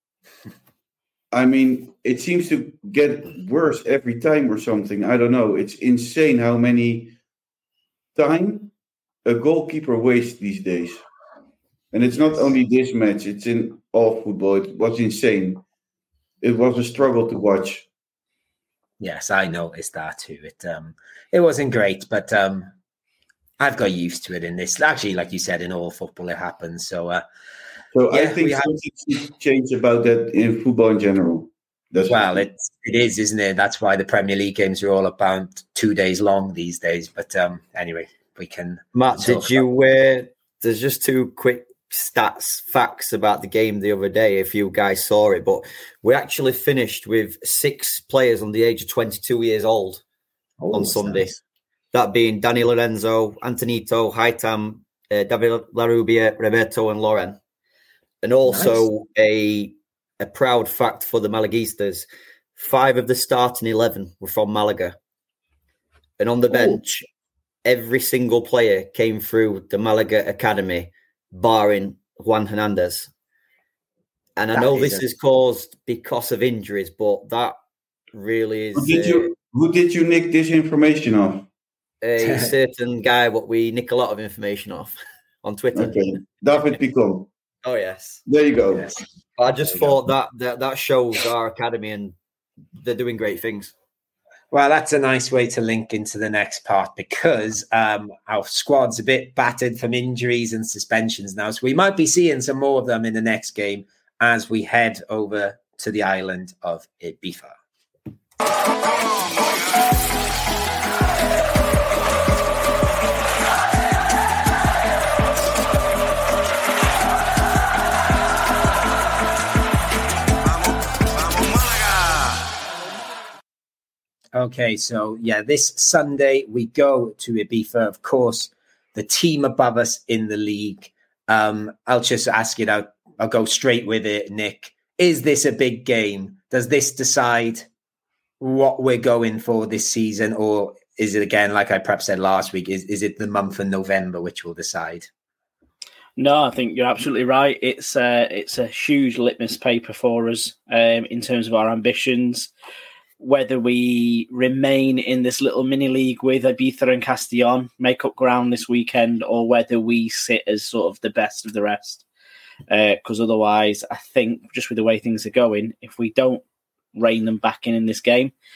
I mean, it seems to get worse every time or something. I don't know. It's insane how many time a goalkeeper wastes these days. And it's not only this match, it's in all football. It was insane. It was a struggle to watch. Yes, I noticed that too. It um it wasn't great, but um I've got used to it in this. Actually, like you said, in all football it happens. So uh So yeah, I think something should change about that in football in general. That's well, it it is, isn't it? That's why the Premier League games are all about two days long these days. But um anyway, we can Matt, did you uh, there's just two quick stats, facts about the game the other day, if you guys saw it, but we actually finished with six players on the age of twenty-two years old oh, on Sunday. Nice. That being Dani Lorenzo, Antonito, Haitam, uh, David Larrubia, Roberto, and Loren. And also nice. a a proud fact for the Malaguistas: five of the starting eleven were from Malaga, and on the bench, oh. every single player came through the Malaga academy, barring Juan Hernandez. And I that know is this a... is caused because of injuries, but that really is... Who did you, uh, who did you nick this information off? A certain guy what we nick a lot of information off on Twitter. Okay. David Picon. Oh, yes. There you go. Yes. I just thought that, that that shows our academy and they're doing great things. Well, that's a nice way to link into the next part because um, our squad's a bit battered from injuries and suspensions now. So we might be seeing some more of them in the next game as we head over to the island of Ibiza. Okay, so yeah, this Sunday we go to Ibiza. Of course, the team above us in the league. Um, I'll just ask it out. I'll go straight with it, Nick. Is this a big game? Does this decide what we're going for this season? Or is it, again, like I perhaps said last week, is, is it the month of November which will decide? No, I think you're absolutely right. It's a, it's a huge litmus paper for us um, in terms of our ambitions. Whether we remain in this little mini league with Ibiza and Castellón, make up ground this weekend, or whether we sit as sort of the best of the rest. Because uh, otherwise, I think just with the way things are going, if we don't rein them back in in this game,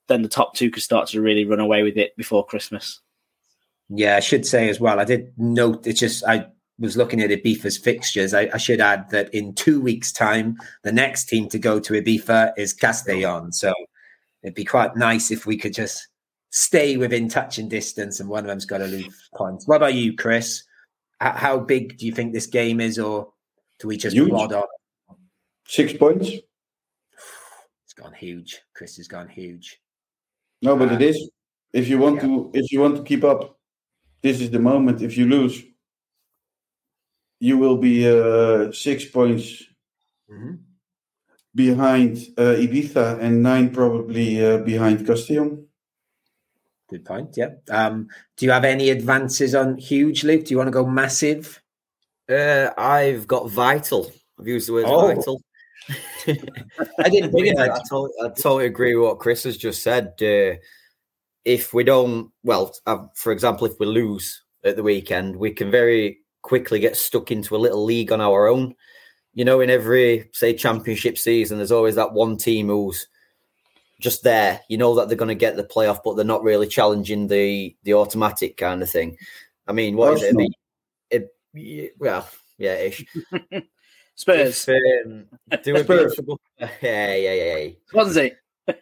then the top two could start to really run away with it before Christmas. Yeah, I should say as well, I did note, it's just, I was looking at Ibiza's fixtures. I, I should add that in two weeks' time, the next team to go to Ibiza is Castellón. So it'd be quite nice if we could just stay within touching distance and one of them's got to lose points. What about you, Chris? H- how big do you think this game is, or do we just Huge. plod on? Six points. It's gone huge. Chris has gone huge. No, but it is. If you want Yeah. to, if you want to keep up, this is the moment. If you lose, you will be uh, six points Mm-hmm. behind uh, Ibiza and nine probably uh, behind Castellón. Good point. Yeah. Um, do you have any advances on huge, Luke? Do you want to go massive? Uh, I've got vital. I've used the word Oh. vital. I didn't bring it. I, I, totally, I totally agree with what Chris has just said. Uh, if we don't, well, uh, for example, if we lose at the weekend, we can very quickly get stuck into a little league on our own. You know, in every, say, championship season, there's always that one team who's just there. You know that they're going to get the playoff, but they're not really challenging the the automatic kind of thing. I mean, what is it? Arsenal. It, it, well, yeah, ish. Spurs, If, um, do a Spurs. bit of- yeah, yeah, yeah, yeah. Swansea.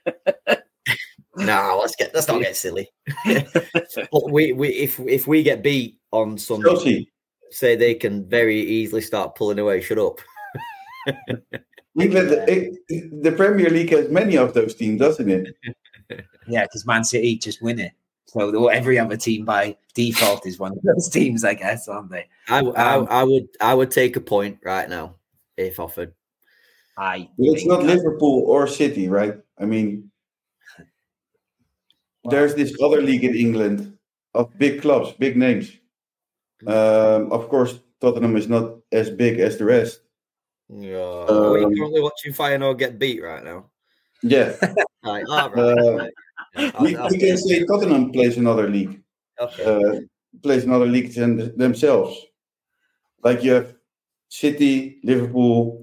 No, let's get let's not get silly. But we, we if if we get beat on Sunday, Chelsea. say they can very easily start pulling away. Shut up. England, it, the Premier League has many of those teams, doesn't it? Yeah, because Man City just win it. So every other team by default is one of those teams, I guess, aren't they? I, I, Um, I would I would take a point right now if offered. I. But it's think not that- Liverpool or City, right? I mean, there's this other league in England of big clubs, big names. Um, of course, Tottenham is not as big as the rest. Yeah. Are we Um, currently watching Feyenoord get beat right now? Yeah, Right. All right. Uh, right. Yeah, I'll- we, I'll- we can say Tottenham plays another league, okay. uh, plays another league than themselves. Like you have City, Liverpool,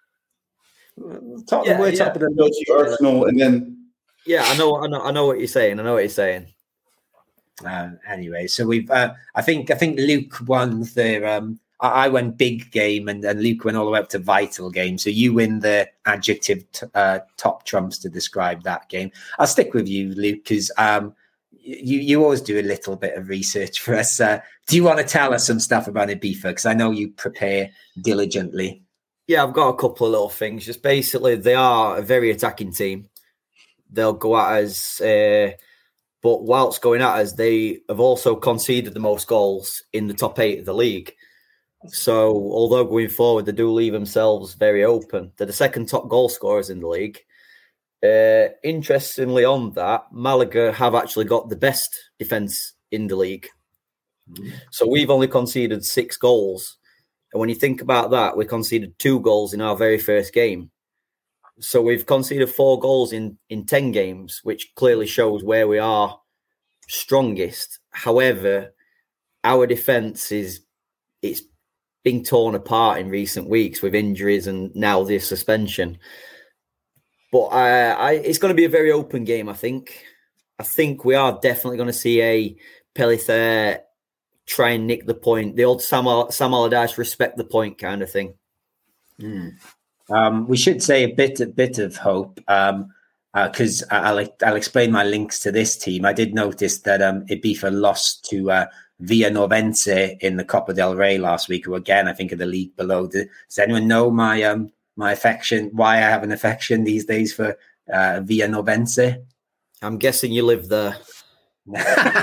Top, Yeah, we're yeah. top of the Chelsea, Arsenal, and then Yeah, I know, I know, I know what you're saying. I know what you're saying. Uh, anyway, so we've. Uh, I think. I think Luke won the. Um, I, I went big game, and, and Luke went all the way up to vital game. So you win the adjective t- uh, top trumps to describe that game. I'll stick with you, Luke, because um, you you always do a little bit of research for us. Uh, do you want to tell us some stuff about Ibiza? Because I know you prepare diligently. Yeah, I've got a couple of little things. Just basically, they are a very attacking team. They'll go at us, uh, but whilst going at us, they have also conceded the most goals in the top eight of the league. So, although going forward, they do leave themselves very open. They're the second top goal scorers in the league. Uh, interestingly, on that, Malaga have actually got the best defence in the league. So we've only conceded six goals. And when you think about that, we conceded two goals in our very first game. So we've conceded four goals in, in ten games, which clearly shows where we are strongest. However, our defence is it's being torn apart in recent weeks with injuries and now this suspension. But uh, I, it's going to be a very open game, I think. I think we are definitely going to see a Pellicer try and nick the point. The old Sam, Sam Allardyce respect the point kind of thing. Mm. Um, we should say a bit, a bit of hope, because um, uh, I'll, I'll explain my links to this team. I did notice that um, Ibiza lost to uh, Villanovense in the Copa del Rey last week, who again I think are the league below. Does anyone know my um, my affection? Why I have an affection these days for uh, Villanovense? I'm guessing you live there. you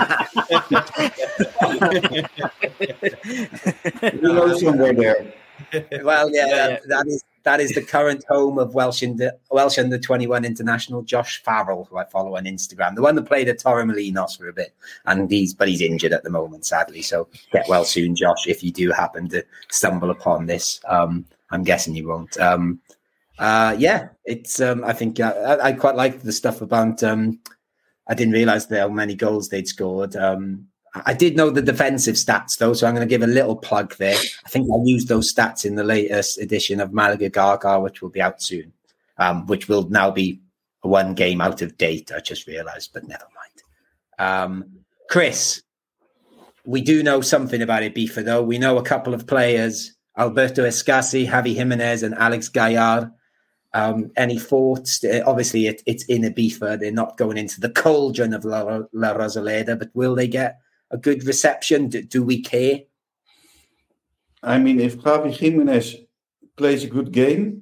know somewhere there. Well, yeah, Yeah, that, yeah. that is that is the current home of Welsh under Welsh under twenty-one international Josh Farrell, who I follow on Instagram, the one that played at Torremolinos for a bit, and he's but he's injured at the moment, sadly. So get well soon, Josh, if you do happen to stumble upon this. Um, I'm guessing you won't. Um, uh, yeah, it's. Um, I think uh, I, I quite like the stuff about. Um, I didn't realize how many goals they'd scored. Um, I did know the defensive stats, though, so I'm going to give a little plug there. I think I used those stats in the latest edition of Malaga Gaga, which will be out soon, um, which will now be one game out of date. I just realised, but never mind. Um, Chris, we do know something about Ibiza, though. We know a couple of players: Alberto Escassi, Javi Jimenez, and Alex Gaillard. Um, any thoughts? Obviously, it, it's in Ibiza. They're not going into the cauldron of La, La Rosaleda, but will they get a good reception? Do, do we care? I mean, if Javi Jimenez plays a good game,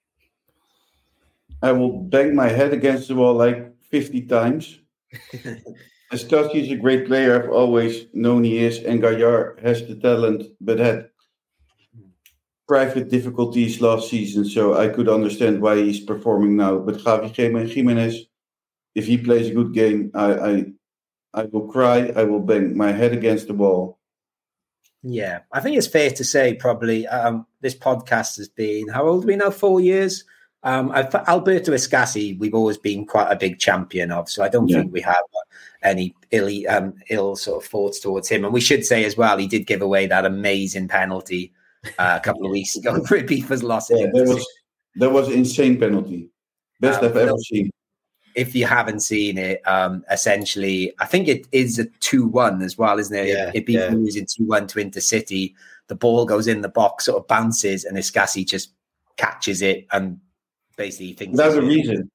I will bang my head against the wall like fifty times. Escassi is a great player. I've always known he is, and Gaillard has the talent, but had private difficulties last season, so I could understand why he's performing now. But Javi Jimenez, if he plays a good game, I, I, I will cry. I will bang my head against the wall. Yeah, I think it's fair to say probably um, this podcast has been, how old are we now? Four years? Um, Alberto Escassi, we've always been quite a big champion of, so I don't yeah. think we have any ill, um, ill sort of thoughts towards him. And we should say as well, he did give away that amazing penalty Uh, a couple of weeks ago for Ibiza's loss. Yeah, that was that was an insane penalty. Best um, I've ever seen. If you haven't seen it, um, essentially, I think it is a two one as well, isn't it? Yeah, Ibiza yeah. losing two one to Intercity. The ball goes in the box, sort of bounces, and Escassi just catches it and basically thinks without a reason.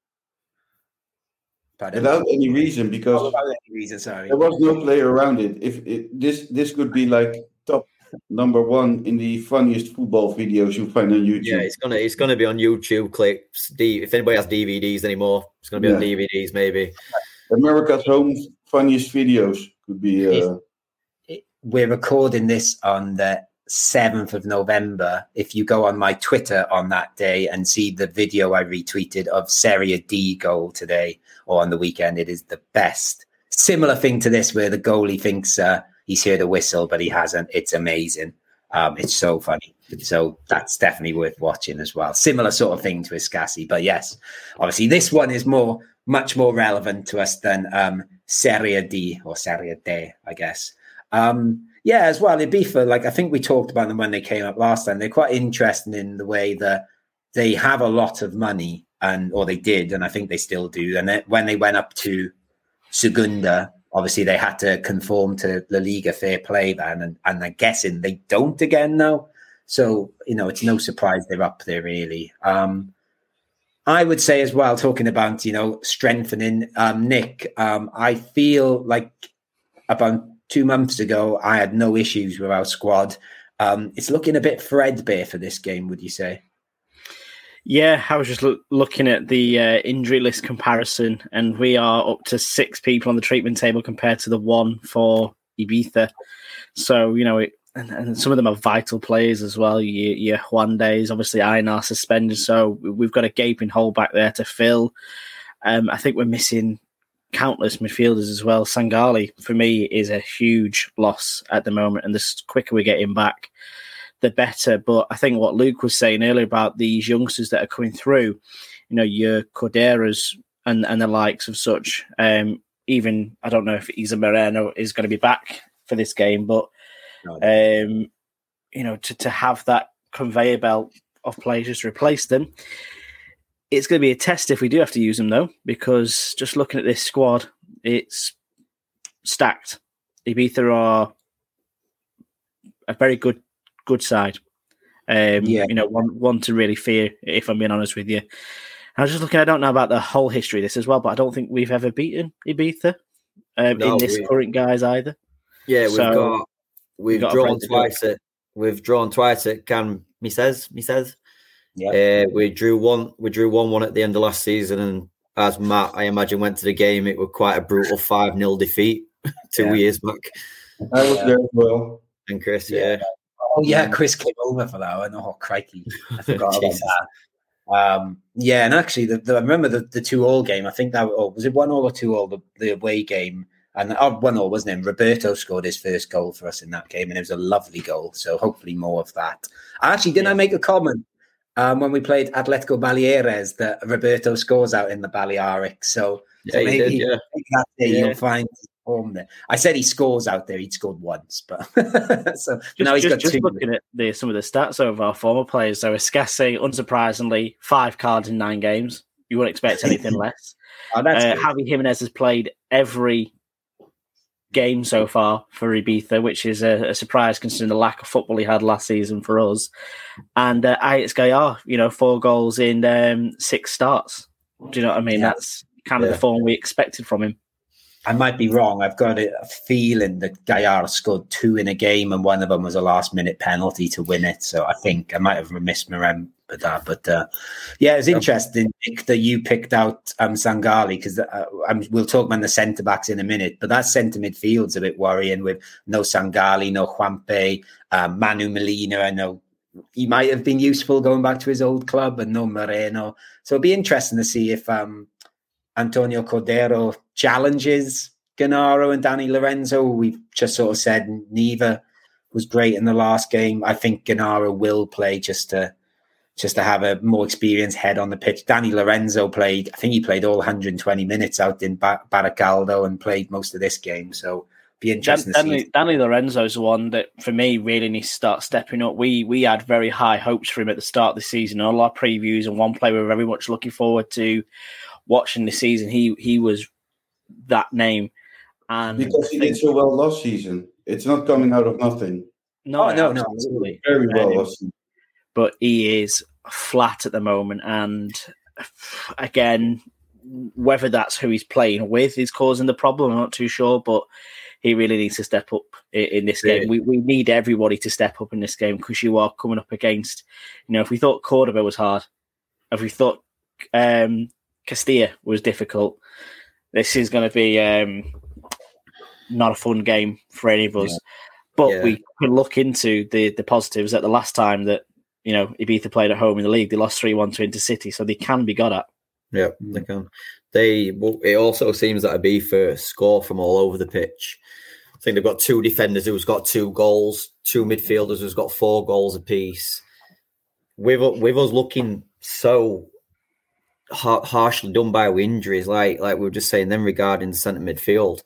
Pardon? Without any reason, because oh, without any reason, sorry. There was no player around it. If it, this this could be like top number one in the funniest football videos you'll find on YouTube. Yeah, it's gonna it's gonna be on YouTube clips. D, if anybody has D V Ds anymore, it's gonna be yeah. on D V Ds maybe. America's Home funniest videos could be. Uh... It, we're recording this on the seventh of November. If you go on my Twitter on that day and see the video I retweeted of Serie D goal today or on the weekend, it is the best. Similar thing to this where the goalie thinks. Uh, He's heard a whistle, but he hasn't. It's amazing. Um, it's so funny. So that's definitely worth watching as well. Similar sort of thing to Escassi. But yes, obviously this one is more, much more relevant to us than um, Serie D or Serie D, I guess. Um, yeah, as well, Ibiza, like I think we talked about them when they came up last time. They're quite interesting in the way that they have a lot of money, and or they did, and I think they still do. And it, when they went up to Segunda, obviously, they had to conform to La Liga fair play then, and, and I'm guessing they don't again now. So, you know, it's no surprise they're up there, really. Um, I would say as well, talking about, you know, strengthening, um, Nick, um, I feel like about two months ago, I had no issues with our squad. Um, it's looking a bit threadbare for this game, would you say? Yeah, I was just look, looking at the uh, injury list comparison, and we are up to six people on the treatment table compared to the one for Ibiza. So, you know, it, and, and some of them are vital players as well. Your, your Juandes, obviously Einar suspended, so we've got a gaping hole back there to fill. Um, I think we're missing countless midfielders as well. Sangali, for me, is a huge loss at the moment, and the quicker we get him back, the better. But I think what Luke was saying earlier about these youngsters that are coming through, you know, your Corderas and, and the likes of such, um, even, I don't know if Isa Moreno is going to be back for this game, but, um, you know, to, to have that conveyor belt of players to replace them, it's going to be a test if we do have to use them, though, because just looking at this squad, it's stacked. Ibiza are a very good good side. Um, yeah. You know, one, one to really fear, if I'm being honest with you. I was just looking, I don't know about the whole history of this as well, but I don't think we've ever beaten Ibiza um, no, in this we, current guise either. Yeah, we've so, got we've, we've got drawn twice at we've drawn twice at Can Mises Mises. Yeah, uh, we drew one. We drew one one at the end of last season, and as Matt, I imagine, went to the game, it was quite a brutal five nil defeat two yeah. years back. I was yeah. there as well, and Chris, yeah. yeah. Oh yeah, Chris came over for that one. Oh crikey, I forgot about that. Um, yeah, and actually, the, the, I remember the, the two all game. I think that oh, was it one all or two all the, the away game, and oh, one all wasn't it? Roberto scored his first goal for us in that game, and it was a lovely goal. So hopefully more of that. Actually, didn't yeah. I make a comment? Um, when we played Atletico Baleares, that Roberto scores out in the Balearics. So, yeah, so maybe did, yeah. that day yeah. you'll find his form there. I said he scores out there. He'd scored once, but so just, now he's just, got just two. looking at the, some of the stats of our former players. So Escassi, unsurprisingly, five cards in nine games. You wouldn't expect anything less. Oh, that's uh, good. Javi Jimenez has played every game so far for Ibiza, which is a, a surprise considering the lack of football he had last season for us. And uh, Ajax Gaillard, you know, four goals in um, six starts. Do you know what I mean? Yeah. That's kind of Yeah. the form we expected from him. I might be wrong. I've got a feeling that Gaillard scored two in a game, and one of them was a last-minute penalty to win it. So I think I might have misremembered that. But uh, yeah, it's interesting Nick, that you picked out um, Sangali, because uh, we'll talk about the centre-backs in a minute. But that centre midfield's a bit worrying with no Sangali, no Juanpe, um, Manu Molina. I know he might have been useful going back to his old club, and no Moreno. So it'll be interesting to see if um, Antonio Cordero challenges Gennaro and Danny Lorenzo. We've just sort of said neither was great in the last game. I think Gennaro will play just to just to have a more experienced head on the pitch. Danny Lorenzo played, I think he played all one hundred twenty minutes out in Bar- Baracaldo and played most of this game. So be interesting Dan- to Danny, see. Danny Lorenzo's the one that, for me, really needs to start stepping up. We we had very high hopes for him at the start of the season. All our previews and one player we were very much looking forward to watching this season. He he was that name, and Because he did so well last season. It's not coming out of nothing. no, Oh, no, no, absolutely. Very well Um, last season. but he is flat at the moment, and again, whether that's who he's playing with is causing the problem, I'm not too sure. But he really needs to step up in, in this game. Yeah. We we need everybody to step up in this game, because you are coming up against, you know, if we thought Cordoba was hard, if we thought um, Castilla was difficult, this is going to be um, not a fun game for any of us. Yeah. But Yeah. we can look into the the positives. At the last time that, you know, Ibiza played at home in the league, they lost three one to Intercity, so they can be got at. Yeah, they can. They. Well, it also seems that Ibiza score from all over the pitch. I think they've got two defenders who's got two goals, two midfielders who's got four goals apiece. With with us looking so har- harshly done by with injuries, like like we were just saying, then regarding the centre midfield.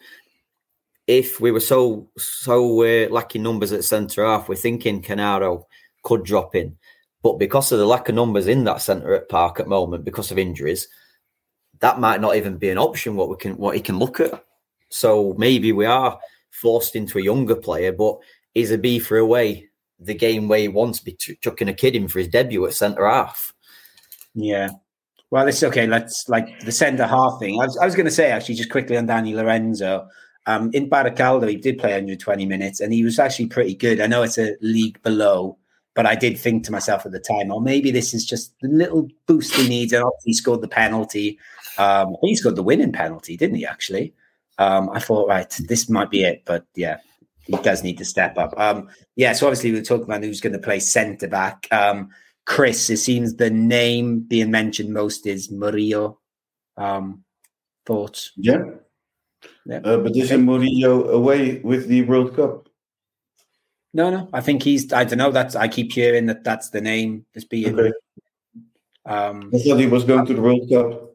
If we were so so uh, lacking numbers at centre half, we're thinking Canaro could drop in. But because of the lack of numbers in that centre at Park at the moment, because of injuries, that might not even be an option. What we can, what he can look at. So maybe we are forced into a younger player. But is a B for away the game where he wants to be ch- chucking a kid in for his debut at centre half? Yeah. Well, it's okay. Let's like the centre half thing. I was, I was going to say actually just quickly on Danny Lorenzo. Um, in Baracaldo, he did play one hundred twenty minutes, and he was actually pretty good. I know it's a league below, but I did think to myself at the time, oh, maybe this is just the little boost he needs. And obviously he scored the penalty. Um, I think he scored the winning penalty, didn't he, actually? Um, I thought, right, this might be it. But, yeah, he does need to step up. Um, yeah, so obviously we were talking about who's going to play centre-back. Um, Chris, it seems the name being mentioned most is Murillo. Um, thoughts? Yeah. Yeah. Uh, but isn't Murillo away with the World Cup? No, no. I think he's. I don't know. That's. I keep hearing that that's the name that's being. Okay. Um, I thought he was going to the World Cup.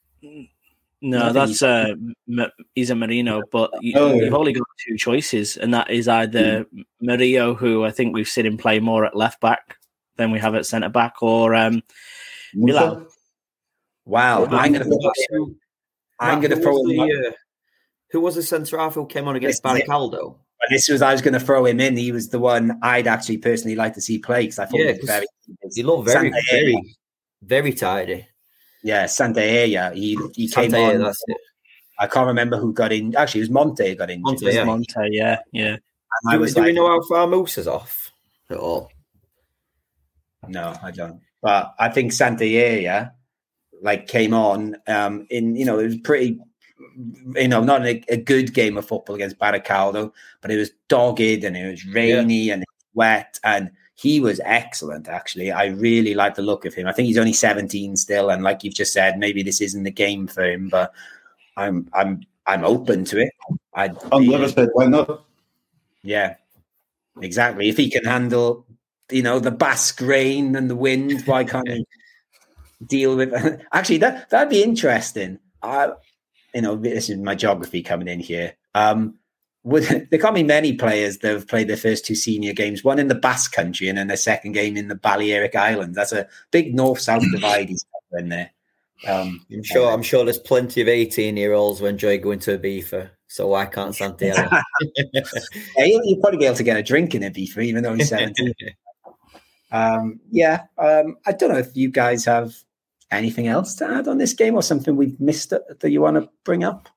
No, Nothing that's uh, M- Isa Marino, but you, Oh, yeah. you've only got two choices, and that is either Murillo, who I think we've seen him play more at left back than we have at centre back, or um, Musa? Bilal. wow. But I'm going to. who- I'm going to who throw was him. the, uh, who was the centre half who came on against This is it. Baracaldo? This was. I was going to throw him in. He was the one I'd actually personally like to see play because I thought Yeah, he was very. He looked very, Santa very, very tidy. Yeah, Santaella. He he came Santa, on. that's it. I can't remember who got in. Actually, it was Monte who got injured. Monte, wasn't yeah. it? Monte, yeah, yeah. And I Do, was do like, we know how far Musa's off at all? no, I don't. But I think Santaella like came on. Um, in you know, it was pretty. You know, not a, a good game of football against Baracaldo, but it was dogged and it was rainy and it was wet, and he was excellent. Actually, I really like the look of him. I think he's only seventeen still, and like you've just said, maybe this isn't the game for him, but I'm I'm I'm open to it. I On the other side, why not? yeah, exactly. If he can handle, you know, the Basque rain and the wind, why can't he deal with? Actually, that that'd be interesting. I. You know, this is my geography coming in here. Um, would, there can't be many players that have played their first two senior games, one in the Basque Country and then their second game in the Balearic Islands. That's a big north-south divide he's got in there. Um, I'm sure. Anyway. I'm sure there's plenty of eighteen-year-olds who enjoy going to Ibiza. So why can't Santiago? Yeah, you'll, you'll probably be able to get a drink in Ibiza, even though he's seventeen. um, yeah, um, I don't know if you guys have anything else to add on this game or something we've missed that, that you want to bring up.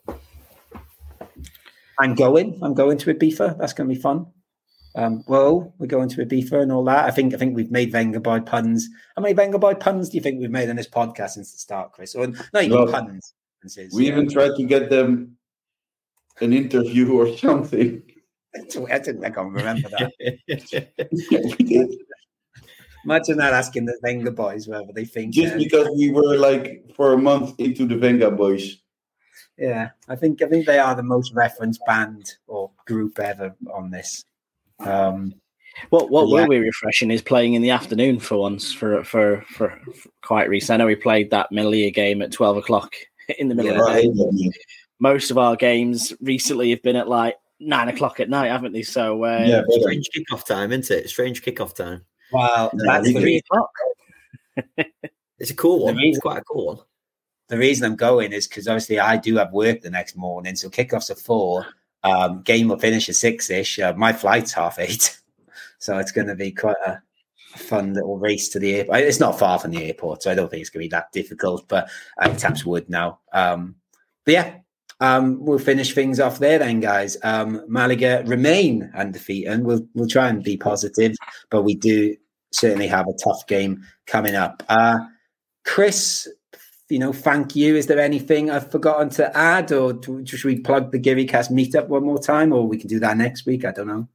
I'm going. I'm going to Ibiza. That's going to be fun. Um, well, we're going to Ibiza and all that. I think I think we've made Wenger Boy puns. How many Wenger Boy puns do you think we've made on this podcast since the start, Chris? Or not even well, puns. We even tried to get them an interview or something. I didn't I can't remember that. Yeah, we did. Imagine that asking the Wenger Boys whether they think. Just uh, because we were like for a month into the Wenger Boys. Yeah, I think I think they are the most referenced band or group ever on this. Um, what what yeah. will be refreshing is playing in the afternoon for once for for for, for quite recent. I know we played that Melia game at twelve o'clock in the middle yeah, of the day. Most of our games recently have been at like nine o'clock at night, haven't they? So uh, yeah, strange kickoff time, isn't it? Strange kickoff time. Well, that's yeah, three o'clock. It's a cool one. It's quite a cool one. The reason I'm going is because obviously I do have work the next morning, so kickoffs at four. Um, game will finish at six-ish. Uh, my flight's half eight, so it's going to be quite a fun little race to the airport. It's not far from the airport, so I don't think it's going to be that difficult, but I taps wood now. Um, but yeah, um, we'll finish things off there then, guys. Um, Malaga remain undefeated, and we'll we'll try and be positive, but we do certainly have a tough game coming up. Uh, Chris, you know, thank you. Is there anything I've forgotten to add, or do, should we plug the GearyCast meetup one more time, or we can do that next week? I don't know.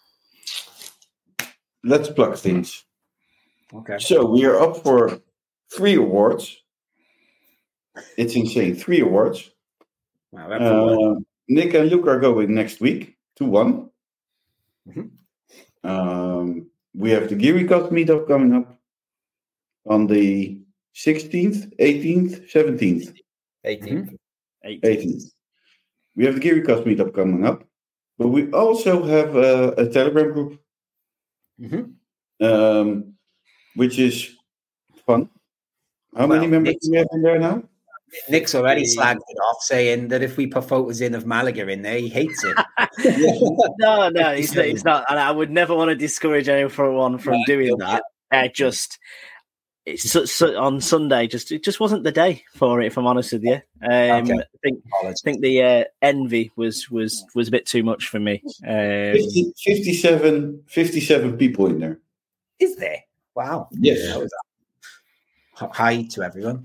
Let's plug things. Okay. So we are up for three awards. It's insane. Three awards. Wow, that's uh, Nick and Luke are going next week to one. Mm-hmm. Um, we have the GearyCast meetup coming up on the sixteenth, eighteenth, seventeenth. eighteenth. eighteenth. We have the GearyCast meetup coming up, but we also have a, a Telegram group, mm-hmm. um, which is fun. How well, many members do we have in there now? Nick's already slagged it off, saying that if we put photos in of Malaga in there, he hates it. no, no, it's, it's not. And I would never want to discourage anyone from doing that. I just... It's so, so, on Sunday, just it just wasn't the day for it. If I'm honest with you, um, okay. I think I think the uh, envy was was was a bit too much for me. Um, fifty, fifty-seven, fifty-seven people in there. Is there? Wow. Yes. Hi to everyone.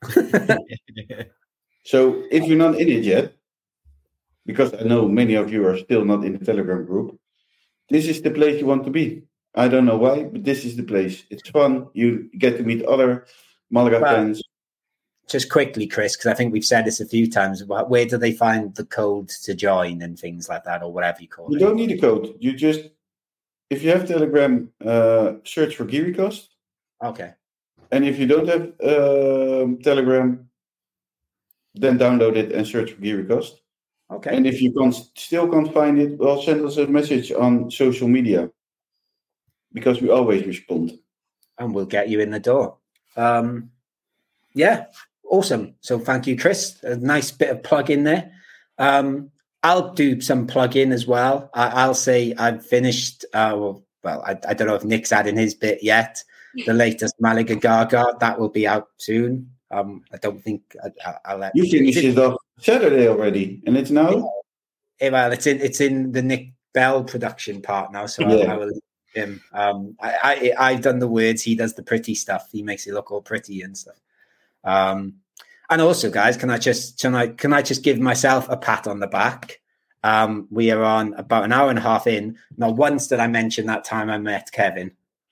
So if you're not in it yet, because I know many of you are still not in the Telegram group, this is the place you want to be. I don't know why, but this is the place. It's fun. You get to meet other Malaga well, fans. Just quickly, Chris, because I think we've said this a few times. Where do they find the code to join and things like that, or whatever you call you it? You don't need a code. You just, if you have Telegram, uh, search for GearyCast. Okay. And if you don't have uh, Telegram, then download it and search for GearyCast. Okay. And if you can't, still can't find it, well, send us a message on social media. Because we always respond. And we'll get you in the door. Um, yeah, awesome. So thank you, Chris. A nice bit of plug in there. Um, I'll do some plug in as well. I, I'll say I've finished, uh, well, well I, I don't know if Nick's adding his bit yet. The latest Malaga Gaga, that will be out soon. Um, I don't think I, I, I'll let you finished it off Saturday already, and it's now? Yeah, well, it's in, it's in the Nick Bell production part now, so yeah. I, I will... Him. Um, I, I, I've done the words. He does the pretty stuff. He makes it look all pretty and stuff. Um, and also, guys, can I just can I can I just give myself a pat on the back? Um, we are on about an hour and a half in. Not once did I mention that time I met Kevin.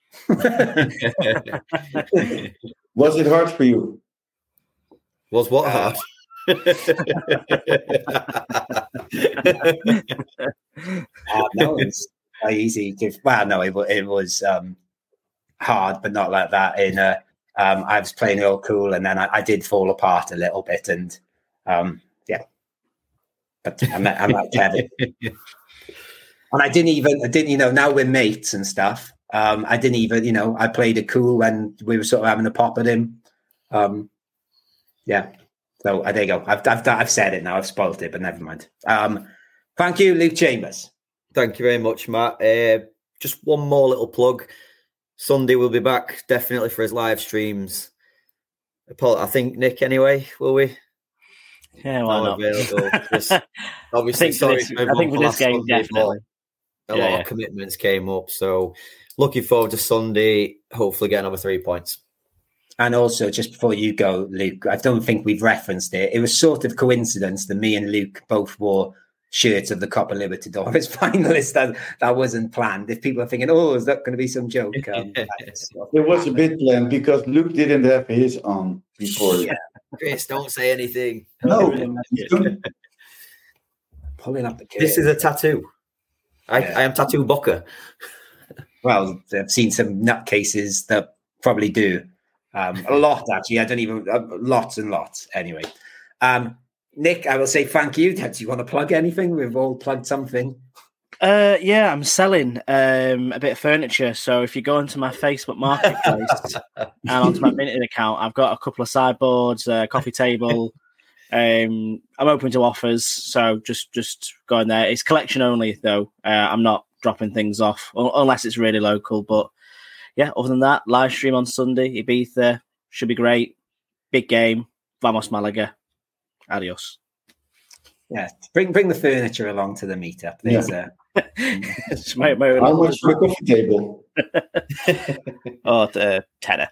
Was it hard for you? Was what hard? uh, no, it's easy to, well no it, it was um hard, but not like that. In uh um I was playing it all cool, and then I, I did fall apart a little bit, and um yeah but I met, I met Kevin. And I didn't even I didn't you know now we're mates and stuff. um I didn't even you know I played it cool when we were sort of having a pop at him. um Yeah. So uh, there you go. I've, I've I've said it now. I've spoiled it, but never mind. Um, thank you, Luke Chambers. Thank you very much, Matt. Uh, just one more little plug. Sunday we'll be back definitely for his live streams. I think Nick anyway. Will we? Yeah, why not? Available. Just, obviously, I think sorry. for this, I think for this game, Sunday, definitely. A yeah, lot yeah. of commitments came up, so looking forward to Sunday. Hopefully, get another three points. And also, just before you go, Luke, I don't think we've referenced it. It was sort of coincidence that me and Luke both wore shirts of the Copa Libertadores finalists. That that wasn't planned. If people are thinking, "Oh, is that going to be some joke?" Um, it was a bit planned because Luke didn't have his on before. Yeah. Chris, don't say anything. No, pulling up the curve. This is a tattoo. I, Yeah. I am Tattoo Boca. Well, I've seen some nutcases that probably do. Um, a lot, actually. I don't even, uh, lots and lots. Anyway. Um, Nick, I will say thank you. Do you want to plug anything? We've all plugged something. Uh, yeah, I'm selling um, a bit of furniture. So if you go into my Facebook Marketplace and onto my Minted account, I've got a couple of sideboards, a coffee table. Um, I'm open to offers, so just just go in there. It's collection only, though. Uh, I'm not dropping things off unless it's really local. But yeah, other than that, live stream on Sunday, Ibiza should be great. Big game, Vamos Malaga. Adios. Yeah, bring bring the furniture along to the meetup. There's yeah. a my, my, how much for the coffee table? oh, the tenner.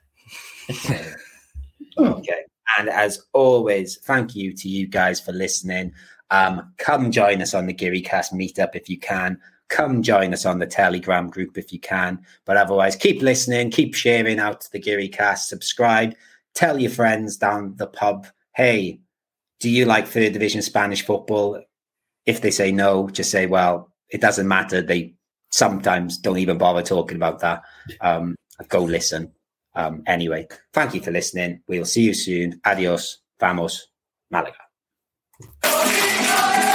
Okay. And as always, thank you to you guys for listening. Um, come join us on the GearyCast meetup if you can. Come join us on the Telegram group if you can. But otherwise, keep listening, keep sharing out to the GearyCast, subscribe, tell your friends down the pub, hey, do you like third division Spanish football? If they say no, just say, well, it doesn't matter. They sometimes don't even bother talking about that. Um, go listen. Um, anyway, thank you for listening. We'll see you soon. Adios. Vamos. Malaga.